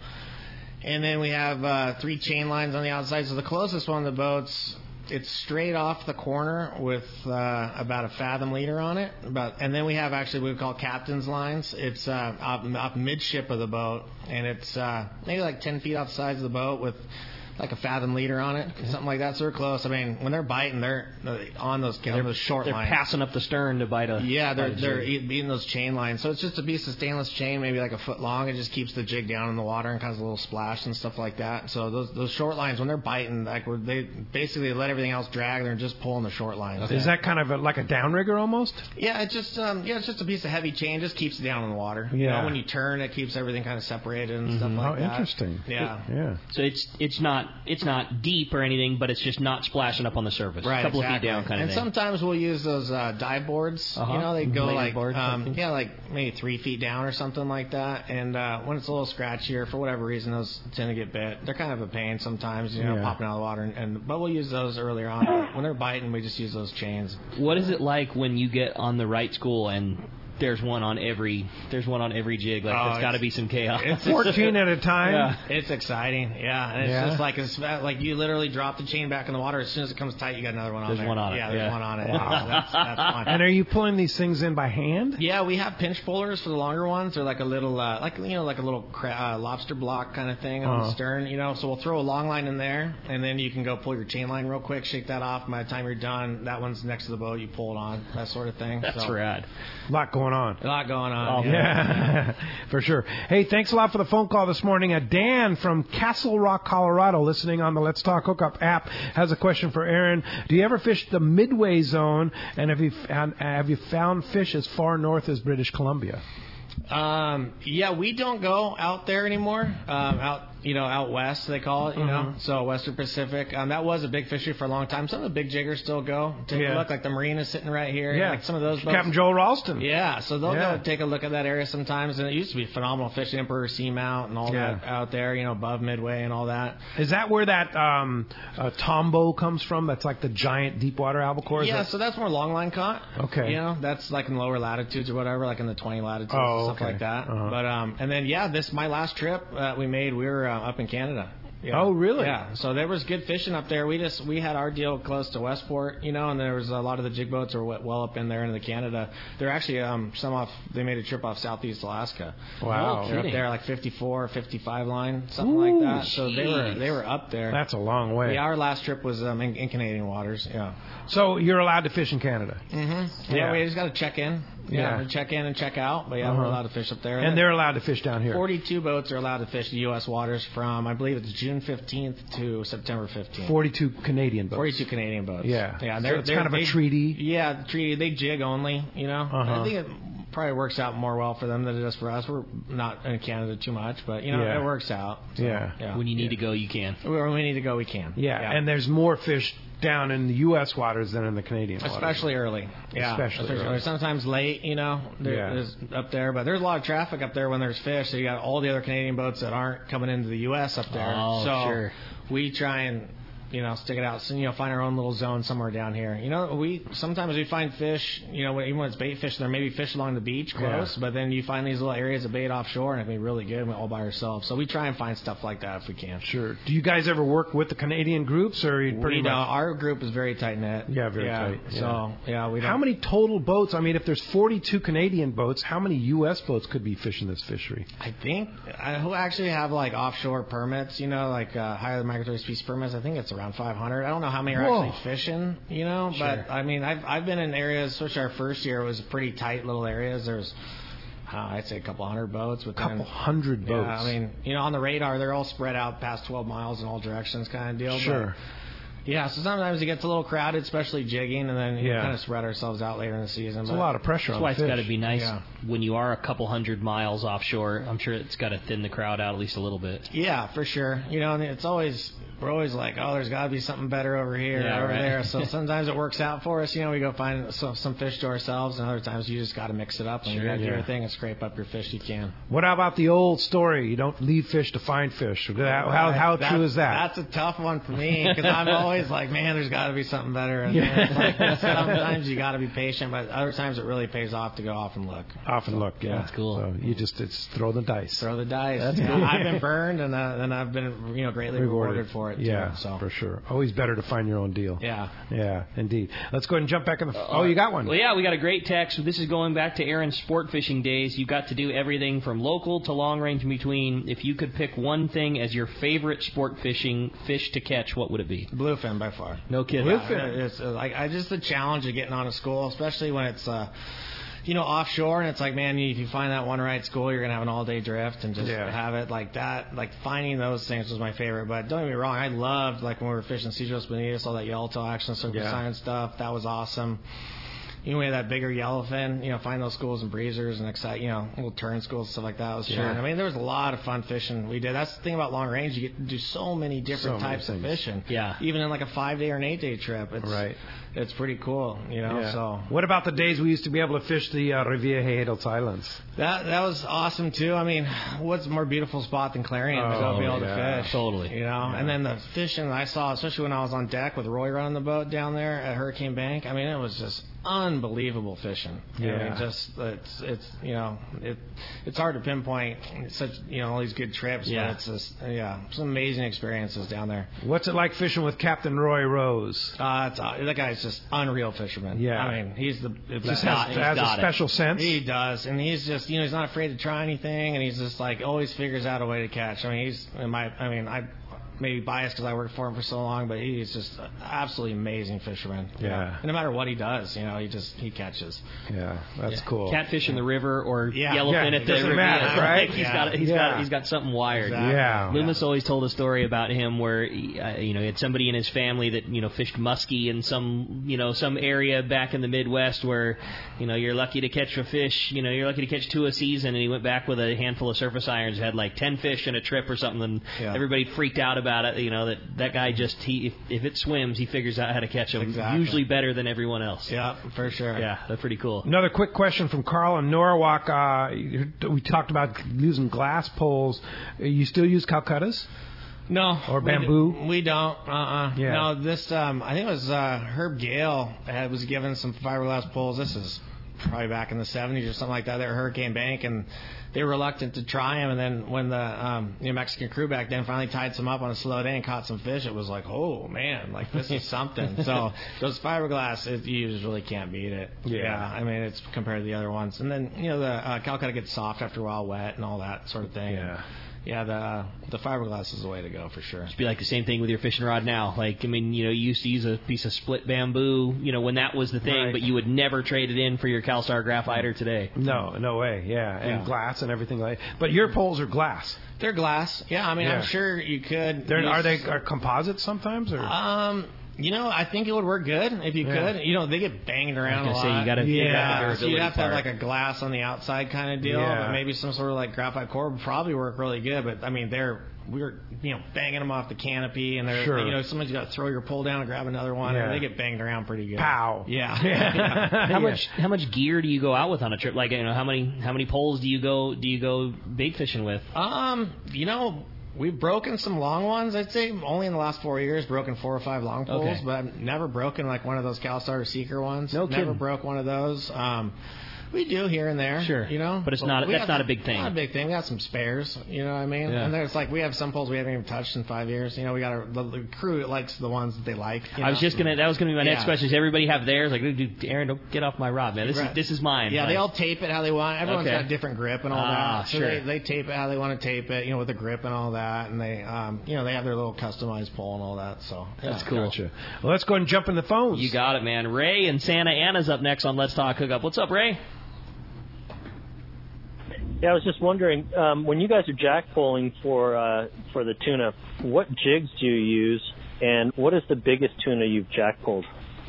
[SPEAKER 4] And then we have uh, three chain lines on the outside. So the closest one on the boats, it's straight off the corner with uh, about a fathom leader on it. About, and then we have actually what we call captain's lines. It's uh, up, up midship of the boat, and it's uh, maybe like ten feet off the sides of the boat with like a fathom leader on it, something like that. So they're close. I mean, when they're biting, they're on those, on those short
[SPEAKER 3] they're
[SPEAKER 4] lines.
[SPEAKER 3] They're passing up the stern to bite a.
[SPEAKER 4] Yeah, they're
[SPEAKER 3] bite a
[SPEAKER 4] they're
[SPEAKER 3] jig.
[SPEAKER 4] eating those chain lines. So it's just a piece of stainless chain, maybe like a foot long. It just keeps the jig down in the water and causes a little splash and stuff like that. So those those short lines, when they're biting, like where they basically let everything else drag, they're just pulling the short lines.
[SPEAKER 2] Okay. Is that kind of a, like a downrigger almost?
[SPEAKER 4] Yeah, it's just um, yeah, it's just a piece of heavy chain. Just keeps it down in the water.
[SPEAKER 2] Yeah.
[SPEAKER 4] You know, when you turn, it keeps everything kind of separated and
[SPEAKER 3] Mm-hmm.
[SPEAKER 4] stuff like
[SPEAKER 2] oh,
[SPEAKER 4] that.
[SPEAKER 2] interesting.
[SPEAKER 4] Yeah.
[SPEAKER 2] Yeah.
[SPEAKER 3] So it's it's not it's not deep or anything, but it's just not splashing up on the surface.
[SPEAKER 4] Right,
[SPEAKER 3] a couple
[SPEAKER 4] exactly.
[SPEAKER 3] of feet down, kind
[SPEAKER 4] and
[SPEAKER 3] of thing.
[SPEAKER 4] sometimes we'll use those uh, dive boards.
[SPEAKER 3] Uh-huh.
[SPEAKER 4] You know, they go
[SPEAKER 3] Bladed
[SPEAKER 4] like
[SPEAKER 3] board type
[SPEAKER 4] um,
[SPEAKER 3] thing.
[SPEAKER 4] yeah, like maybe three feet down or something like that. And uh, when it's a little scratchier, for whatever reason, those tend to get bit. They're kind of a pain sometimes, you know,
[SPEAKER 2] Yeah.
[SPEAKER 4] popping out of the water. And, and but we'll use those earlier on. But when they're biting, we just use those chains.
[SPEAKER 3] What is it like when you get on the right school and there's one on every there's one on every jig? Like,
[SPEAKER 4] Oh,
[SPEAKER 3] there's got to
[SPEAKER 4] it's-
[SPEAKER 3] be some chaos.
[SPEAKER 4] it's-
[SPEAKER 2] fourteen at a time.
[SPEAKER 3] Yeah.
[SPEAKER 4] It's exciting, yeah. And it's
[SPEAKER 2] Yeah.
[SPEAKER 4] just like it's like you literally drop the chain back in the water. As soon as it comes tight, you got another one on
[SPEAKER 3] There's
[SPEAKER 4] there.
[SPEAKER 3] one on it,
[SPEAKER 4] Yeah, there's
[SPEAKER 3] yeah.
[SPEAKER 4] one on it.
[SPEAKER 2] Wow.
[SPEAKER 4] That's, that's fun.
[SPEAKER 2] And are you pulling these things in by hand?
[SPEAKER 4] Yeah, we have pinch pullers for the longer ones. They're like a little, uh, like you know, like a little cra- uh, lobster block kind of thing on
[SPEAKER 2] Uh-huh.
[SPEAKER 4] the stern. You know, so we'll throw a long line in there, and then you can go pull your chain line real quick, shake that off. By the time you're done, that one's next to the boat. You pull it on, that sort of thing.
[SPEAKER 3] That's
[SPEAKER 4] so,
[SPEAKER 3] rad.
[SPEAKER 2] A lot going on.
[SPEAKER 4] A lot going on.
[SPEAKER 3] Oh,
[SPEAKER 2] Yeah, for sure. Hey, thanks a lot for the phone call this morning. Uh, Dan from Castle Rock, Colorado, listening on the Let's Talk Hookup app, has a question for Aaron. Do you ever fish the Midway Zone, and have you found, have you found fish as far north as British Columbia?
[SPEAKER 4] Um, yeah, we don't go out there anymore. Um, out you know, out west, they call it, you know,
[SPEAKER 2] Mhm.
[SPEAKER 4] so Western Pacific. Um, that was a big fishery for a long time. Some of the big jiggers still go. Take
[SPEAKER 2] Yeah.
[SPEAKER 4] a look, like the Marina's sitting right here.
[SPEAKER 2] Yeah.
[SPEAKER 4] Like some of those boats.
[SPEAKER 2] Captain Joel Ralston.
[SPEAKER 4] Yeah, so they'll
[SPEAKER 2] Yeah.
[SPEAKER 4] go take a look at that area sometimes. And it used to be phenomenal fishing, Emperor Seamount and all
[SPEAKER 2] Yeah.
[SPEAKER 4] that out there, you know, above Midway and all that.
[SPEAKER 2] Is that where that um, uh, Tombow comes from? That's like the giant deep water albacore? Is
[SPEAKER 4] Yeah,
[SPEAKER 2] that-
[SPEAKER 4] so that's more longline caught.
[SPEAKER 2] Okay.
[SPEAKER 4] You know, that's like in lower latitudes or whatever, like in the twenty latitudes
[SPEAKER 2] Oh,
[SPEAKER 4] and stuff
[SPEAKER 2] okay.
[SPEAKER 4] like that.
[SPEAKER 2] Uh-huh.
[SPEAKER 4] But um, and then yeah, this my last trip that we made, we were uh, up in Canada. Yeah.
[SPEAKER 2] Oh, really?
[SPEAKER 4] Yeah. So there was good fishing up there. We just we had our deal close to Westport, you know, and there was a lot of the jig boats are well up in there into the Canada. They're actually um some off. They made a trip off Southeast Alaska.
[SPEAKER 2] Wow.
[SPEAKER 4] They're up there like fifty-four, fifty-five line, something like that. So they were they were up there.
[SPEAKER 2] That's a long way.
[SPEAKER 4] Yeah, our last trip was um, in, in Canadian waters. Yeah.
[SPEAKER 2] So you're allowed to fish in Canada?
[SPEAKER 4] Mm-hmm.
[SPEAKER 2] Yeah.
[SPEAKER 4] Yeah, we just got to check in. Yeah,
[SPEAKER 2] Yeah.
[SPEAKER 4] check in and check out. But yeah,
[SPEAKER 2] Uh-huh.
[SPEAKER 4] we're allowed to fish up there.
[SPEAKER 2] And they're allowed to fish down here?
[SPEAKER 4] forty-two boats are allowed to fish the U S waters from, I believe it's June fifteenth to September fifteenth.
[SPEAKER 2] forty-two Canadian boats.
[SPEAKER 4] forty-two Canadian boats.
[SPEAKER 2] Yeah.
[SPEAKER 4] Yeah,
[SPEAKER 2] So
[SPEAKER 4] they're,
[SPEAKER 2] it's
[SPEAKER 4] they're,
[SPEAKER 2] kind of a
[SPEAKER 4] they-
[SPEAKER 2] treaty.
[SPEAKER 4] Yeah, the treaty. They jig only, you know.
[SPEAKER 2] Uh-huh.
[SPEAKER 4] I think it probably works out more well for them than it does for us. We're not in Canada too much, but, you know,
[SPEAKER 2] Yeah.
[SPEAKER 4] it works out. So,
[SPEAKER 2] Yeah.
[SPEAKER 4] yeah.
[SPEAKER 3] When you need to go, you can.
[SPEAKER 4] When we need to go, we can.
[SPEAKER 2] Yeah. And there's more fish down in the U S waters than in the Canadian waters.
[SPEAKER 4] Especially early. Yeah.
[SPEAKER 2] Especially early.
[SPEAKER 4] Sometimes late, you know, there,
[SPEAKER 2] Yeah.
[SPEAKER 4] there's up there. But there's a lot of traffic up there when there's fish. So you got all the other Canadian boats that aren't coming into the U S up there.
[SPEAKER 3] Oh,
[SPEAKER 4] so
[SPEAKER 3] sure.
[SPEAKER 4] we try and, you know, stick it out. So, you know, find our own little zone somewhere down here. You know, we sometimes we find fish, you know, even when it's bait fish, there may be fish along the beach close,
[SPEAKER 2] Yeah.
[SPEAKER 4] but then you find these little areas of bait offshore and it can be really good all by ourselves. So we try and find stuff like that if we can.
[SPEAKER 2] Sure. Do you guys ever work with the Canadian groups, or are you pretty
[SPEAKER 4] We
[SPEAKER 2] much?
[SPEAKER 4] don't. Our group is very tight knit.
[SPEAKER 2] Yeah, very tight. Yeah.
[SPEAKER 4] So yeah, we don't.
[SPEAKER 2] How many total boats? I mean, if there's forty-two Canadian boats, how many U S boats could be fishing this fishery?
[SPEAKER 4] I think I who actually have like offshore permits, you know, like uh, higher migratory species permits. I think it's around five hundred. I don't know how many are
[SPEAKER 2] Whoa.
[SPEAKER 4] actually fishing, you know,
[SPEAKER 2] Sure.
[SPEAKER 4] but I mean, I've I've been in areas, especially our first year, it was pretty tight little areas. There's uh, I'd say a couple hundred boats. But
[SPEAKER 2] Couple
[SPEAKER 4] then,
[SPEAKER 2] hundred boats.
[SPEAKER 4] Yeah, I mean, you know, on the radar, they're all spread out past twelve miles in all directions, kind of deal.
[SPEAKER 2] Sure.
[SPEAKER 4] But, yeah, so sometimes it gets a little crowded, especially jigging, and then you
[SPEAKER 2] Yeah.
[SPEAKER 4] kind of spread ourselves out later in the season.
[SPEAKER 2] It's a
[SPEAKER 4] but-
[SPEAKER 2] lot of pressure
[SPEAKER 3] That's
[SPEAKER 2] on
[SPEAKER 3] why
[SPEAKER 2] the
[SPEAKER 3] it's got
[SPEAKER 2] fish.
[SPEAKER 3] to be nice
[SPEAKER 4] Yeah.
[SPEAKER 3] when you are a couple hundred miles offshore. I'm sure it's got to thin the crowd out at least a little bit.
[SPEAKER 4] Yeah, for sure. You know, and it's always we're always like, oh, there's got to be something better over here,
[SPEAKER 3] Yeah,
[SPEAKER 4] over
[SPEAKER 3] right.
[SPEAKER 4] there. So sometimes it works out for us. You know, we go find some, some fish to ourselves, and other times you just got to mix it up and you
[SPEAKER 2] Sure,
[SPEAKER 4] got to do
[SPEAKER 2] yeah.
[SPEAKER 4] your thing and scrape up your fish you can.
[SPEAKER 2] What about the old story? You don't leave fish to find fish. How, how, how
[SPEAKER 4] That-
[SPEAKER 2] true is that?
[SPEAKER 4] That's a tough one for me because I'm always like, man, there's got to be something better. And
[SPEAKER 2] Yeah.
[SPEAKER 4] it's like, sometimes you got to be patient, but other times it really pays off to go off and look.
[SPEAKER 2] Often look, yeah.
[SPEAKER 3] That's cool.
[SPEAKER 2] So you just it's throw the dice.
[SPEAKER 4] Throw the dice.
[SPEAKER 2] That's
[SPEAKER 4] Yeah,
[SPEAKER 2] cool.
[SPEAKER 4] I've been burned, and uh, and I've been you know greatly rewarded, for it.
[SPEAKER 2] Yeah,
[SPEAKER 4] too, so.
[SPEAKER 2] for sure. Always better to find your own deal.
[SPEAKER 4] Yeah.
[SPEAKER 2] Yeah, indeed. Let's go ahead and jump back in the. Oh, you got one.
[SPEAKER 3] Well, yeah, we got a great text. This is going back to Aaron's sport fishing days. You got to do everything from local to long range in between. If you could pick one thing as your favorite sport fishing fish to catch, what would it be?
[SPEAKER 4] Bluefin by far.
[SPEAKER 3] No kidding.
[SPEAKER 4] Yeah, it's uh, like I just the challenge of getting on a school, especially when it's uh, you know offshore, and it's like, man, if you find that one right school, you're gonna have an all day drift and just
[SPEAKER 2] Yeah.
[SPEAKER 4] have it like that. Like finding those things was my favorite. But don't get me wrong, I loved like when we were fishing Cedros Bonitas, all that yellowtail action, surface
[SPEAKER 2] Yeah.
[SPEAKER 4] iron stuff. That was awesome. You know, we had that bigger yellowfin, you know, find those schools and breezers and excite, you know, little turn schools, stuff like that. It was
[SPEAKER 2] Sure.
[SPEAKER 4] fun. I mean, there was a lot of fun fishing we did. That's the thing about long range. You get to do so many different
[SPEAKER 2] So many
[SPEAKER 4] types of
[SPEAKER 2] things.
[SPEAKER 4] fishing.
[SPEAKER 3] Yeah.
[SPEAKER 4] Even in like a five day or an eight day trip. It's,
[SPEAKER 2] Right.
[SPEAKER 4] It's pretty cool, you know,
[SPEAKER 2] Yeah.
[SPEAKER 4] so.
[SPEAKER 2] What about the days we used to be able to fish the uh, Riviera Haydos Islands?
[SPEAKER 4] That that was awesome too. I mean, what's a more beautiful spot than Clarion to
[SPEAKER 2] Oh,
[SPEAKER 4] go be able
[SPEAKER 2] yeah.
[SPEAKER 4] to fish?
[SPEAKER 3] Totally.
[SPEAKER 4] You know, and then the fishing I saw, especially when I was on deck with Roy running the boat down there at Hurricane Bank. I mean, it was just unbelievable fishing. I
[SPEAKER 2] Yeah.
[SPEAKER 4] mean, just it's it's you know it it's hard to pinpoint such you know all these good trips.
[SPEAKER 3] Yeah.
[SPEAKER 4] But it's just yeah, some amazing experiences down there.
[SPEAKER 2] What's it like fishing with Captain Roy Rose?
[SPEAKER 4] Uh, it's, uh, that guy's just unreal fisherman.
[SPEAKER 2] Yeah.
[SPEAKER 4] I mean, he's the it's
[SPEAKER 2] Just
[SPEAKER 4] the-
[SPEAKER 2] has,
[SPEAKER 4] he's
[SPEAKER 2] has a
[SPEAKER 4] got it.
[SPEAKER 2] special sense.
[SPEAKER 4] He does, and he's just you know he's not afraid to try anything, and he's just like always figures out a way to catch. I mean, he's in my I mean I maybe biased because I worked for him for so long, but he's just an absolutely amazing fisherman.
[SPEAKER 2] Yeah.
[SPEAKER 4] And no matter what he does, you know, he just he catches.
[SPEAKER 2] Yeah, that's
[SPEAKER 3] Yeah.
[SPEAKER 2] cool.
[SPEAKER 3] Catfish in the river or
[SPEAKER 4] Yeah.
[SPEAKER 3] yellowfin
[SPEAKER 2] Yeah,
[SPEAKER 3] at the
[SPEAKER 2] doesn't
[SPEAKER 3] river.
[SPEAKER 2] matter,
[SPEAKER 3] Yeah,
[SPEAKER 2] right?
[SPEAKER 3] Like he's
[SPEAKER 4] Yeah.
[SPEAKER 3] got he's
[SPEAKER 2] Yeah.
[SPEAKER 3] got he's got something wired.
[SPEAKER 4] Exactly.
[SPEAKER 2] Yeah.
[SPEAKER 3] Loomis always told a story about him where he, uh, you know he had somebody in his family that you know fished muskie in some you know some area back in the Midwest where you know you're lucky to catch a fish you know you're lucky to catch two a season, and he went back with a handful of surface irons, had like ten fish in a trip or something, and
[SPEAKER 4] Yeah.
[SPEAKER 3] everybody freaked out about it. You know that that guy just he if, if it swims he figures out how to catch them,
[SPEAKER 4] Exactly.
[SPEAKER 3] usually better than everyone else.
[SPEAKER 4] Yeah, for sure.
[SPEAKER 3] Yeah, that's pretty cool.
[SPEAKER 2] Another quick question from Carl in Norwalk. Uh, we talked about using glass poles. You still use Calcuttas?
[SPEAKER 4] No.
[SPEAKER 2] Or
[SPEAKER 4] we
[SPEAKER 2] bamboo?
[SPEAKER 4] d- We don't. Uh-uh.
[SPEAKER 2] Yeah.
[SPEAKER 4] No, this, um, I think it was uh, Herb Gale had, was given some fiberglass poles. This is probably back in the seventies or something like that. They were Hurricane Bank, and they were reluctant to try them. And then when the um, New Mexican crew back then finally tied some up on a slow day and caught some fish, it was like, oh, man, like this is something. So those fiberglass, it, you just really can't beat it.
[SPEAKER 2] Yeah.
[SPEAKER 4] I mean, it's compared to the other ones. And then, you know, the uh, Calcutta gets soft after a while, wet and all that sort of thing.
[SPEAKER 2] Yeah.
[SPEAKER 4] Yeah, the the fiberglass is the way to go for sure.
[SPEAKER 3] It'd be like the same thing with your fishing rod now. Like, I mean, you know, you used to use a piece of split bamboo, you know, when that was the thing,
[SPEAKER 2] Right.
[SPEAKER 3] but you would never trade it in for your CalStar Graphiter today.
[SPEAKER 2] No, no way. Yeah, and
[SPEAKER 4] Yeah.
[SPEAKER 2] glass and everything like. But your poles are glass.
[SPEAKER 4] They're glass. Yeah, I mean,
[SPEAKER 2] Yeah.
[SPEAKER 4] I'm sure you could.
[SPEAKER 2] They're,
[SPEAKER 4] use-
[SPEAKER 2] are they are composites sometimes or?
[SPEAKER 4] Um, you know, I think it would work good if you
[SPEAKER 2] Yeah.
[SPEAKER 4] could. You know, they get banged around
[SPEAKER 3] I was
[SPEAKER 4] a
[SPEAKER 3] gonna say,
[SPEAKER 4] lot.
[SPEAKER 3] you gotta- you
[SPEAKER 4] yeah.
[SPEAKER 3] gotta have the
[SPEAKER 4] so you'd have to have like
[SPEAKER 3] durability
[SPEAKER 4] a glass on the outside kind of deal,
[SPEAKER 2] Yeah.
[SPEAKER 4] but maybe some sort of like graphite core would probably work really good. But I mean, they're we were you know banging them off the canopy, and they're
[SPEAKER 2] Sure.
[SPEAKER 4] you know sometimes you got to throw your pole down and grab another one,
[SPEAKER 2] Yeah.
[SPEAKER 4] and they get banged around pretty good.
[SPEAKER 2] Pow.
[SPEAKER 4] Yeah.
[SPEAKER 2] Yeah.
[SPEAKER 3] How much how much gear do you go out with on a trip? Like, you know, how many how many poles do you go do you go bait fishing with?
[SPEAKER 4] Um, you know, we've broken some long ones. I'd say only in the last four years, broken four or five long poles,
[SPEAKER 3] Okay.
[SPEAKER 4] but I've never broken like one of those CalStar or Seeker ones.
[SPEAKER 3] No
[SPEAKER 4] Never
[SPEAKER 3] kidding.
[SPEAKER 4] broke one of those. Um, we do here and there.
[SPEAKER 3] Sure.
[SPEAKER 4] You know,
[SPEAKER 3] But it's not-
[SPEAKER 4] we
[SPEAKER 3] that's
[SPEAKER 4] have
[SPEAKER 3] not
[SPEAKER 4] some-
[SPEAKER 3] a big thing.
[SPEAKER 4] Not a big thing. We got some spares. You know what I mean?
[SPEAKER 3] Yeah.
[SPEAKER 4] And there's like we have some poles we haven't even touched in five years. You know, we got our, the, the crew likes the ones that they like. you
[SPEAKER 3] I was
[SPEAKER 4] know?
[SPEAKER 3] just gonna that was gonna be my next
[SPEAKER 4] Yeah.
[SPEAKER 3] question. Does everybody have theirs? Like, dude, Aaron, don't get off my rod, man. This
[SPEAKER 4] Right.
[SPEAKER 3] is this is mine.
[SPEAKER 4] Yeah,
[SPEAKER 3] Like,
[SPEAKER 4] they all tape it how they want. Everyone's
[SPEAKER 3] Okay.
[SPEAKER 4] got a different grip and all
[SPEAKER 3] Ah,
[SPEAKER 4] that. So
[SPEAKER 3] sure.
[SPEAKER 4] they, they tape it how they want to tape it, you know, with the grip and all that. And they, um, you know, they have their little customized pole and all that. So
[SPEAKER 3] That's
[SPEAKER 4] yeah.
[SPEAKER 3] cool.
[SPEAKER 2] Gotcha. Well, let's go ahead and jump in the phones.
[SPEAKER 3] You got it, man. Ray and Santa Ana's up next on Let's Talk Hookup. What's up, Ray?
[SPEAKER 16] Yeah, I was just wondering, um, when you guys are jack pulling for uh, for the tuna, what jigs do you use, and what is the biggest tuna you've jack pulled?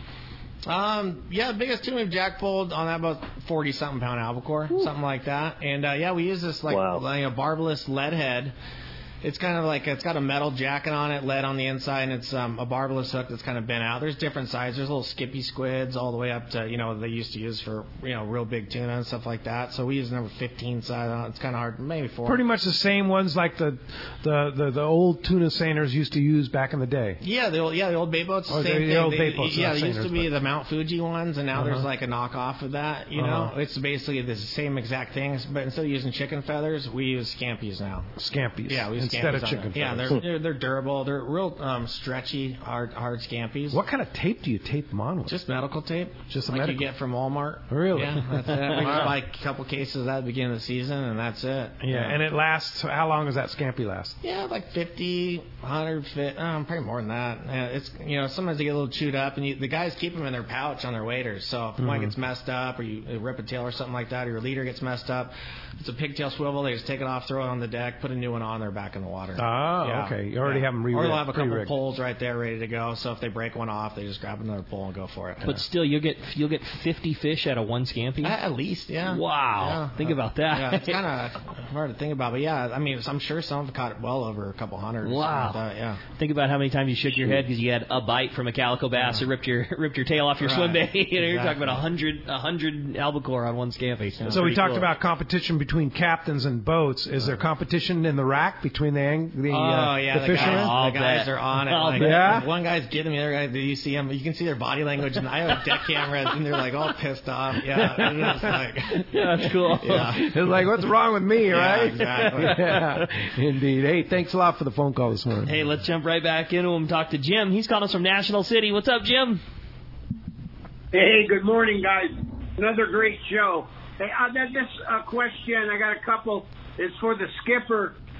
[SPEAKER 4] Um, yeah, the biggest tuna we've jack pulled on that about forty something pound albacore, something like that. And uh, yeah, we use this like
[SPEAKER 16] Wow.
[SPEAKER 4] you know, barbless lead head. It's kind of like it's got a metal jacket on it, lead on the inside, and it's um, a barbless hook that's kind of bent out. There's different sizes. There's little skippy squids all the way up to you know they used to use for you know real big tuna and stuff like that. So we use number fifteen size on it. It's kind of hard, maybe four.
[SPEAKER 2] Pretty much the same ones like the the, the, the old tuna seiners used to use back in the day.
[SPEAKER 4] Yeah, the old yeah the old bait boats.
[SPEAKER 2] Oh,
[SPEAKER 4] Same
[SPEAKER 2] the-
[SPEAKER 4] thing.
[SPEAKER 2] the old
[SPEAKER 4] They-
[SPEAKER 2] bait boats,
[SPEAKER 4] Yeah,
[SPEAKER 2] not
[SPEAKER 4] they used to
[SPEAKER 2] seiners,
[SPEAKER 4] be
[SPEAKER 2] but-
[SPEAKER 4] the Mount Fuji ones, and now there's
[SPEAKER 2] Uh-huh.
[SPEAKER 4] like a knockoff of that. You know,
[SPEAKER 2] Uh-huh.
[SPEAKER 4] it's basically the same exact things, but instead of using chicken feathers, we use scampies now.
[SPEAKER 2] Scampies.
[SPEAKER 4] Yeah, we use
[SPEAKER 2] instead
[SPEAKER 4] scampies
[SPEAKER 2] of
[SPEAKER 4] on
[SPEAKER 2] chicken
[SPEAKER 4] it. Yeah,
[SPEAKER 2] feathers.
[SPEAKER 4] they're, they're they're durable. They're real um, stretchy, hard hard scampies.
[SPEAKER 2] What kind of tape do you tape them on with?
[SPEAKER 4] Just medical tape.
[SPEAKER 2] Just a
[SPEAKER 4] like
[SPEAKER 2] medical.
[SPEAKER 4] you get from Walmart.
[SPEAKER 2] Really?
[SPEAKER 4] Yeah, that's it. We
[SPEAKER 2] Wow.
[SPEAKER 4] just buy a couple cases of that at the beginning of the season, and that's it.
[SPEAKER 2] Yeah, and it lasts. How long does that scampy last?
[SPEAKER 4] Yeah, like fifty, one hundred fit, um, probably more than that. Yeah, it's you know sometimes they get a little chewed up, and you, the guys keep them in their pouch on their waders. So if one
[SPEAKER 2] Mhm.
[SPEAKER 4] gets messed up, or you rip a tail or something like that, or your leader gets messed up, it's a pigtail swivel. They just take it off, throw it on the deck, put a new one on, they're back in the water.
[SPEAKER 2] Oh,
[SPEAKER 4] Yeah.
[SPEAKER 2] okay. You already
[SPEAKER 4] Yeah.
[SPEAKER 2] have them re-rigged.
[SPEAKER 4] Or they'll have a couple
[SPEAKER 2] pre-rigged.
[SPEAKER 4] poles right there ready to go. So if they break one off, they just grab another pole and go for it.
[SPEAKER 3] But still, you'll get you'll get fifty fish out of one scampi.
[SPEAKER 4] At at least, yeah.
[SPEAKER 3] Wow.
[SPEAKER 4] Yeah.
[SPEAKER 3] Think about that.
[SPEAKER 4] Yeah, it's kind of hard to think about, but yeah, I mean, I'm sure some have caught it well over a couple hundred. or
[SPEAKER 3] Wow.
[SPEAKER 4] something like that, yeah.
[SPEAKER 3] Think about how many times you shook your head because you had a bite from a calico bass that ripped your ripped your tail off your
[SPEAKER 4] Right.
[SPEAKER 3] swim bait. You know, you're talking
[SPEAKER 4] Exactly.
[SPEAKER 3] about a hundred a hundred albacore on one scampi. Sounds
[SPEAKER 2] So we
[SPEAKER 3] pretty
[SPEAKER 2] talked
[SPEAKER 3] cool.
[SPEAKER 2] about competition between captains and boats. Is there competition in the rack between the ang- the,
[SPEAKER 4] Oh
[SPEAKER 2] uh,
[SPEAKER 4] yeah,
[SPEAKER 2] the
[SPEAKER 4] the
[SPEAKER 2] fishermen?
[SPEAKER 4] guys,
[SPEAKER 3] I'll
[SPEAKER 4] the guys
[SPEAKER 3] bet.
[SPEAKER 4] are on it.
[SPEAKER 3] I'll
[SPEAKER 4] Like,
[SPEAKER 2] bet. Yeah?
[SPEAKER 4] One guy's getting the other guy. You see him. You can see their body language, and I have deck cameras, and they're like all pissed off. Yeah, it's like,
[SPEAKER 3] Yeah, that's cool.
[SPEAKER 4] Yeah.
[SPEAKER 2] It's like, what's wrong with me,
[SPEAKER 4] Yeah,
[SPEAKER 2] right?
[SPEAKER 4] exactly.
[SPEAKER 2] Yeah, indeed. Hey, thanks a lot for the phone call this morning.
[SPEAKER 3] Hey, let's jump right back into him. Talk to Jim. He's calling us from National City. What's up, Jim?
[SPEAKER 17] Hey, good morning, guys. Another great show. Hey, uh, that, this uh, question, I got a couple, is for the skipper.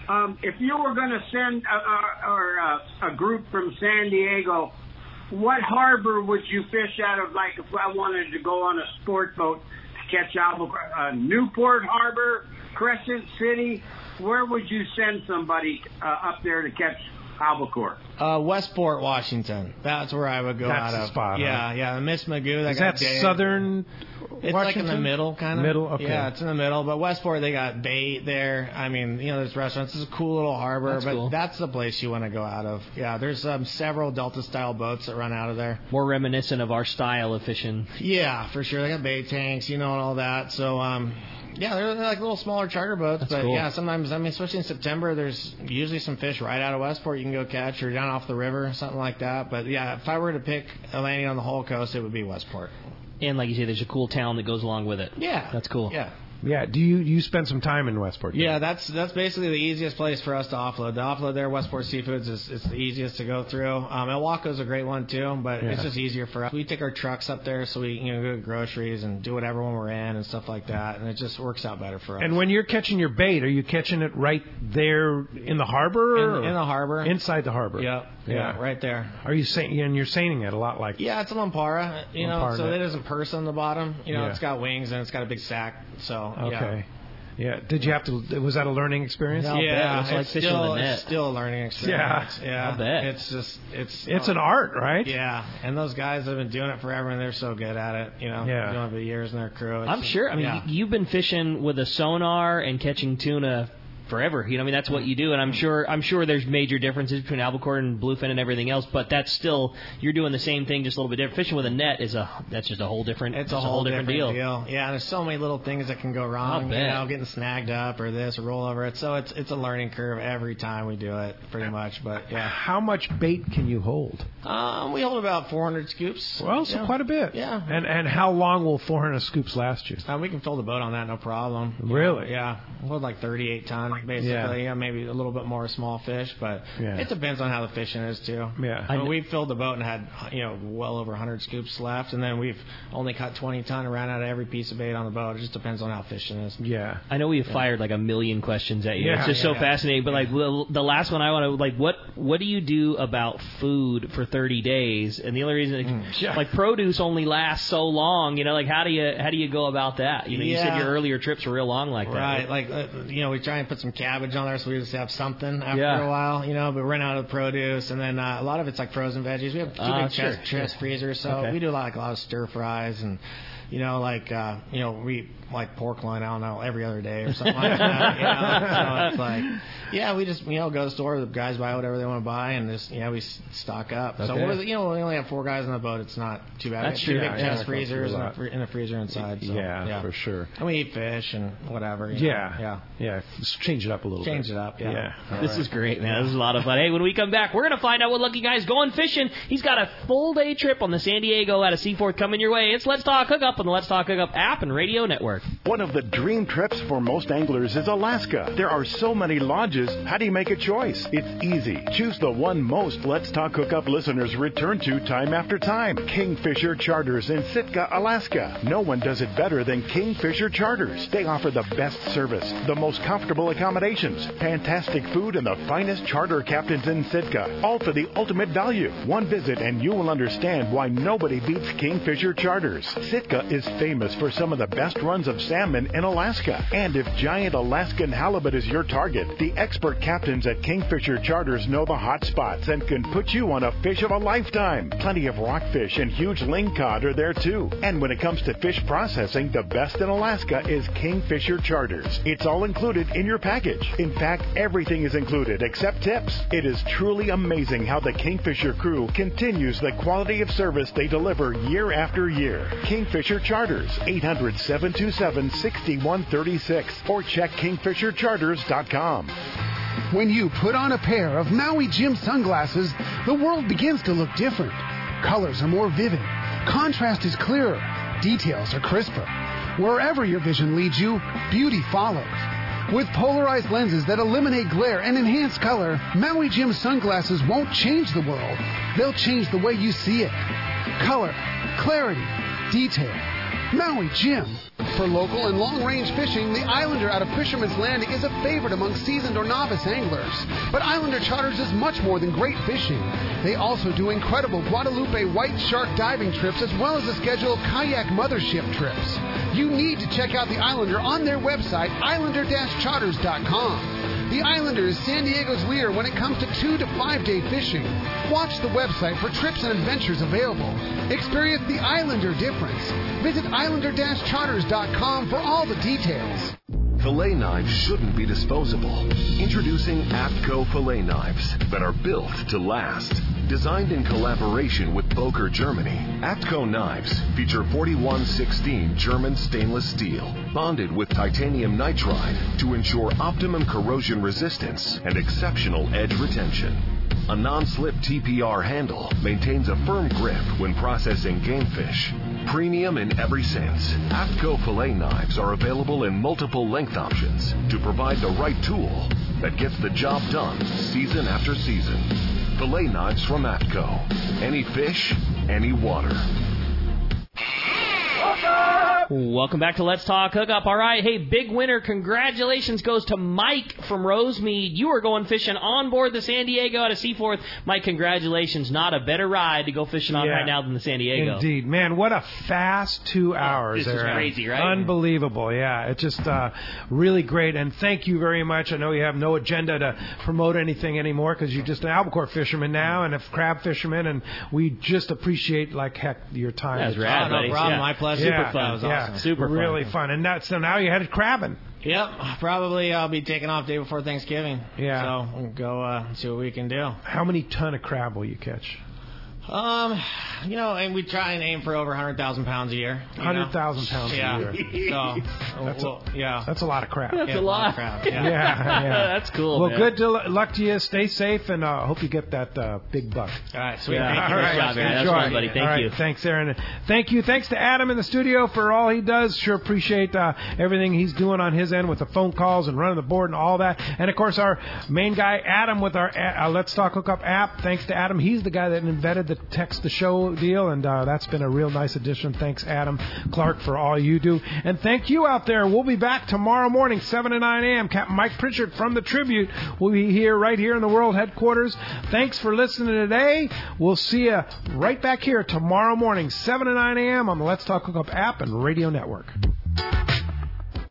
[SPEAKER 17] Um, if you were going to send a, a, or a, a group from San Diego, what harbor would you fish out of? Like if I wanted to go on a sport boat to catch albacore, uh, Newport Harbor, Crescent City, where would you send somebody uh, up there to catch albacore?
[SPEAKER 4] Uh, Westport, Washington. That's where I would go
[SPEAKER 2] That's
[SPEAKER 4] out
[SPEAKER 2] the
[SPEAKER 4] of.
[SPEAKER 2] spot,
[SPEAKER 4] Yeah,
[SPEAKER 2] huh?
[SPEAKER 4] yeah. The Miss Magoo. That
[SPEAKER 2] Is
[SPEAKER 4] got
[SPEAKER 2] that
[SPEAKER 4] Dave.
[SPEAKER 2] southern
[SPEAKER 4] It's
[SPEAKER 2] Washington?
[SPEAKER 4] like in the middle, kind of.
[SPEAKER 2] Middle, okay.
[SPEAKER 4] Yeah, it's in the middle. But Westport, they got bait there. I mean, you know, there's restaurants. It's a cool little harbor,
[SPEAKER 3] That's
[SPEAKER 4] but
[SPEAKER 3] cool.
[SPEAKER 4] that's the place you want to go out of. Yeah, there's um, several Delta-style boats that run out of there.
[SPEAKER 3] More reminiscent of our style of fishing.
[SPEAKER 4] Yeah, for sure. They got bait tanks, you know, and all that. So, um, yeah, they're, they're like little smaller charter boats.
[SPEAKER 3] That's
[SPEAKER 4] but
[SPEAKER 3] cool.
[SPEAKER 4] yeah, sometimes, I mean, especially in September, there's usually some fish right out of Westport you can go catch, or down off the river, something like that. But yeah, if I were to pick a landing on the whole coast, it would be Westport.
[SPEAKER 3] And like you say, there's a cool town that goes along with it.
[SPEAKER 4] Yeah.
[SPEAKER 3] That's cool.
[SPEAKER 4] Yeah.
[SPEAKER 2] Yeah. Do you you spend some time in Westport?
[SPEAKER 4] Yeah, that's that's basically the easiest place for us to offload. The offload there, Westport Seafoods, is it's the easiest to go through. Um, Ilwaco's a great one too, but
[SPEAKER 2] Yeah.
[SPEAKER 4] it's just easier for us. We take our trucks up there, so we you know go get groceries and do whatever when we're in and stuff like that, and it just works out better for us.
[SPEAKER 2] And when you're catching your bait, are you catching it right there in the harbor?
[SPEAKER 4] In-
[SPEAKER 2] or
[SPEAKER 4] in the harbor.
[SPEAKER 2] Inside the harbor.
[SPEAKER 4] Yep. Yeah, right there.
[SPEAKER 2] Are you saying? And you're seining it a lot like.
[SPEAKER 4] Yeah, it's a Lampara, you know,
[SPEAKER 2] Lampara
[SPEAKER 4] so
[SPEAKER 2] net.
[SPEAKER 4] it isn't purse on the bottom. You know,
[SPEAKER 2] Yeah.
[SPEAKER 4] it's got wings and it's got a big sack. So yeah.
[SPEAKER 2] Okay. Yeah. Did you have to? Was that a learning experience?
[SPEAKER 3] I'll bet.
[SPEAKER 4] Yeah,
[SPEAKER 3] It's like
[SPEAKER 4] it's
[SPEAKER 3] fishing
[SPEAKER 4] still,
[SPEAKER 3] with a net.
[SPEAKER 4] it's still a learning experience.
[SPEAKER 2] Yeah.
[SPEAKER 4] Yeah,
[SPEAKER 3] I'll bet.
[SPEAKER 4] It's just, it's,
[SPEAKER 2] It's an art, right?
[SPEAKER 4] Yeah, and those guys have been doing it forever, and they're so good at it. You know,
[SPEAKER 2] Yeah.
[SPEAKER 4] doing it for years in their crew. It's
[SPEAKER 3] I'm
[SPEAKER 4] just-
[SPEAKER 3] sure. I mean,
[SPEAKER 4] yeah.
[SPEAKER 3] you, you've been fishing with a sonar and catching tuna forever. You know, I mean, that's what you do, and I'm sure. I'm sure there's major differences between albacore and bluefin and everything else, but that's still you're doing the same thing, just a little bit different. Fishing with a net is a that's just a whole different.
[SPEAKER 4] It's
[SPEAKER 3] just
[SPEAKER 4] a whole
[SPEAKER 3] different,
[SPEAKER 4] different
[SPEAKER 3] deal.
[SPEAKER 4] Yeah, and there's so many little things that can go wrong.
[SPEAKER 3] I'll bet.
[SPEAKER 4] You know, getting snagged up or this or roll over it. So it's it's a learning curve every time we do it, pretty much. But yeah,
[SPEAKER 2] How much bait can you hold?
[SPEAKER 4] um, we hold about four hundred scoops.
[SPEAKER 2] Well, so
[SPEAKER 4] yeah.
[SPEAKER 2] quite a bit.
[SPEAKER 4] Yeah.
[SPEAKER 2] And and how long will four hundred scoops last you?
[SPEAKER 4] Uh, we can fill the boat on that, no problem. You
[SPEAKER 2] Really?
[SPEAKER 4] know, yeah. We hold like thirty-eight ton, basically.
[SPEAKER 2] Yeah.
[SPEAKER 4] Yeah. Maybe a little bit more small fish, but
[SPEAKER 2] Yeah.
[SPEAKER 4] it depends on how the fishing is, too.
[SPEAKER 2] Yeah.
[SPEAKER 4] I mean, we filled the boat and had, you know, well over one hundred scoops left, and then we've only caught twenty ton and ran out of every piece of bait on the boat. It just depends on how fishing is.
[SPEAKER 2] Yeah.
[SPEAKER 3] I know we've fired like a million questions at you.
[SPEAKER 2] Yeah,
[SPEAKER 3] it's just
[SPEAKER 4] yeah,
[SPEAKER 3] so
[SPEAKER 4] yeah.
[SPEAKER 3] fascinating. But like the, the last one, I want to like what what do you do about food for thirty days? And the only reason
[SPEAKER 4] Mm.
[SPEAKER 2] Yeah.
[SPEAKER 3] like produce only lasts so long, you know, like how do you how do you go about that? You know, you said
[SPEAKER 4] Yeah.
[SPEAKER 3] your earlier trips were real long like that.
[SPEAKER 4] Right, like, uh, you know, we try and put some cabbage on there so we just have something after
[SPEAKER 3] Yeah.
[SPEAKER 4] a while, you know, but we run out of produce, and then uh, a lot of it's like frozen veggies. We have two
[SPEAKER 3] Ah,
[SPEAKER 4] big
[SPEAKER 3] sure,
[SPEAKER 4] chest,
[SPEAKER 3] sure.
[SPEAKER 4] chest freezers, so
[SPEAKER 3] Okay.
[SPEAKER 4] we do like a lot of stir fries and, you know, like, uh, you know, we like pork loin, I don't know, every other day or something like that, you know, so it's like, yeah, we just, you know, go to the store, the guys buy whatever they want to buy, and just, yeah, we s- stock up. So,
[SPEAKER 2] Okay.
[SPEAKER 4] we're, you know, we only have four guys on the boat, it's not too bad.
[SPEAKER 3] That's
[SPEAKER 4] we have
[SPEAKER 3] true.
[SPEAKER 4] two big
[SPEAKER 2] Yeah,
[SPEAKER 4] chest
[SPEAKER 2] yeah,
[SPEAKER 4] freezers
[SPEAKER 2] a
[SPEAKER 4] and a,
[SPEAKER 2] lot.
[SPEAKER 4] fr- and a freezer inside, so,
[SPEAKER 2] yeah,
[SPEAKER 4] yeah.
[SPEAKER 2] for sure.
[SPEAKER 4] And we eat fish and whatever. you know,
[SPEAKER 2] Yeah.
[SPEAKER 4] Yeah.
[SPEAKER 2] Yeah. Just change it up a little
[SPEAKER 4] Change
[SPEAKER 2] bit.
[SPEAKER 4] it up, yeah.
[SPEAKER 2] All
[SPEAKER 3] This
[SPEAKER 2] right.
[SPEAKER 3] is great, man. This is a lot of fun. Hey, when we come back, we're going to find out what Lucky Guy's going fishing. He's got a full day trip on the San Diego out of Seaforth coming your way. It's Let's Talk Hookup on the Let's Talk Hookup app and radio network.
[SPEAKER 18] One of the dream trips for most anglers is Alaska. There are so many lodges. How do you make a choice? It's easy. Choose the one most Let's Talk Hookup listeners return to time after time. Kingfisher Charters in Sitka, Alaska. No one does it better than Kingfisher Charters. They offer the best service, the most comfortable accommodations, fantastic food, and the finest charter captains in Sitka. All for the ultimate value. One visit and you will understand why nobody beats Kingfisher Charters. Sitka is famous for some of the best runs of salmon in Alaska. And if giant Alaskan halibut is your target, the expert captains at Kingfisher Charters know the hot spots and can put you on a fish of a lifetime. Plenty of rockfish and huge lingcod are there too. And when it comes to fish processing, the best in Alaska is Kingfisher Charters. It's all included in your package. In fact, everything is included except tips. It is truly amazing how the Kingfisher crew continues the quality of service they deliver year after year. Kingfisher Charters, eight hundred, seven two seven, six one three six, or check kingfisher charters dot com.
[SPEAKER 11] When you put on a pair of Maui Jim sunglasses, the world begins to look different. Colors are more vivid. Contrast is clearer. Details are crisper. Wherever your vision leads you, beauty follows. With polarized lenses that eliminate glare and enhance color, Maui Jim sunglasses won't change the world. They'll change the way you see it. Color, clarity, detail. Maui Jim. For local and long-range fishing, the Islander out of Fisherman's Landing is a favorite among seasoned or novice anglers. But Islander Charters is much more than great fishing. They also do incredible Guadalupe white shark diving trips as well as a schedule of kayak mothership trips. You need to check out the Islander on their website, islander dash charters dot com. The Islander is San Diego's leader when it comes to two to five day fishing. Watch the website for trips and adventures available. Experience the Islander difference. Visit islander dash charters dot com for all the details.
[SPEAKER 19] Fillet knives shouldn't be disposable. Introducing APTCO fillet knives that are built to last. Designed in collaboration with Boker, Germany, APTCO knives feature forty-one sixteen German stainless steel, bonded with titanium nitride to ensure optimum corrosion resistance and exceptional edge retention. A non-slip T P R handle maintains a firm grip when processing game fish. Premium in every sense, APTCO fillet knives are available in multiple length options to provide the right tool that gets the job done season after season. Fillet knives from APTCO. Any fish, any water.
[SPEAKER 3] Welcome back to Let's Talk Hookup. All right, hey, big winner. Congratulations goes to Mike from Rosemead. You are going fishing on board the San Diego out of Seaforth. Mike, congratulations. Not a better ride to go fishing on
[SPEAKER 2] Yeah.
[SPEAKER 3] right now than the San Diego.
[SPEAKER 2] Indeed. Man, what a fast two hours.
[SPEAKER 3] This is
[SPEAKER 2] Aaron.
[SPEAKER 3] crazy, right?
[SPEAKER 2] Unbelievable. Yeah, it's just uh, really great. And thank you very much. I know you have no agenda to promote anything anymore because you're just an albacore fisherman now and a crab fisherman, and we just appreciate, like heck, your time.
[SPEAKER 3] That's rad,
[SPEAKER 4] no
[SPEAKER 3] buddy.
[SPEAKER 4] problem.
[SPEAKER 3] Yeah.
[SPEAKER 4] My pleasure.
[SPEAKER 2] Yeah,
[SPEAKER 4] Super fun. That was
[SPEAKER 2] yeah,
[SPEAKER 4] awesome.
[SPEAKER 3] Super fun.
[SPEAKER 2] really fun. And that, so now you headed crabbing.
[SPEAKER 4] Yep. Probably I'll be taking off day before Thanksgiving.
[SPEAKER 2] Yeah.
[SPEAKER 4] So we'll go uh, see what we can do.
[SPEAKER 2] How many ton of crab will you catch?
[SPEAKER 4] Um, you know, and we try and aim for over one hundred thousand pounds a year.
[SPEAKER 2] one hundred thousand pounds
[SPEAKER 4] yeah.
[SPEAKER 2] a year.
[SPEAKER 4] So,
[SPEAKER 2] That's
[SPEAKER 4] well,
[SPEAKER 2] a,
[SPEAKER 4] yeah.
[SPEAKER 2] That's a lot of crab.
[SPEAKER 3] That's
[SPEAKER 4] Yeah,
[SPEAKER 3] a lot.
[SPEAKER 4] of crab.
[SPEAKER 2] Yeah,
[SPEAKER 4] Yeah.
[SPEAKER 2] yeah.
[SPEAKER 3] That's cool,
[SPEAKER 2] Well,
[SPEAKER 3] man.
[SPEAKER 2] good to, luck to you. Stay safe, and I uh, hope you get that uh, big buck.
[SPEAKER 4] All right, sweet.
[SPEAKER 3] Yeah.
[SPEAKER 4] Thank you.
[SPEAKER 2] All
[SPEAKER 3] Nice
[SPEAKER 2] right.
[SPEAKER 3] job, Aaron. That's
[SPEAKER 2] Enjoy.
[SPEAKER 3] fun, buddy. Thank
[SPEAKER 2] All right.
[SPEAKER 3] you.
[SPEAKER 2] Thanks, Aaron. Thank you. Thanks to Adam in the studio for all he does. Sure appreciate uh, everything he's doing on his end with the phone calls and running the board and all that. And, of course, our main guy, Adam, with our uh, Let's Talk Hookup app. Thanks to Adam. He's the guy that invented the text the show deal, and uh, that's been a real nice addition. Thanks, Adam Clark, for all you do. And thank you out there. We'll be back tomorrow morning, seven to nine a.m. Captain Mike Pritchard from the Tribute will be here right here in the World Headquarters. Thanks for listening today. We'll see you right back here tomorrow morning, seven to nine a.m. on the Let's Talk Hookup app and radio network.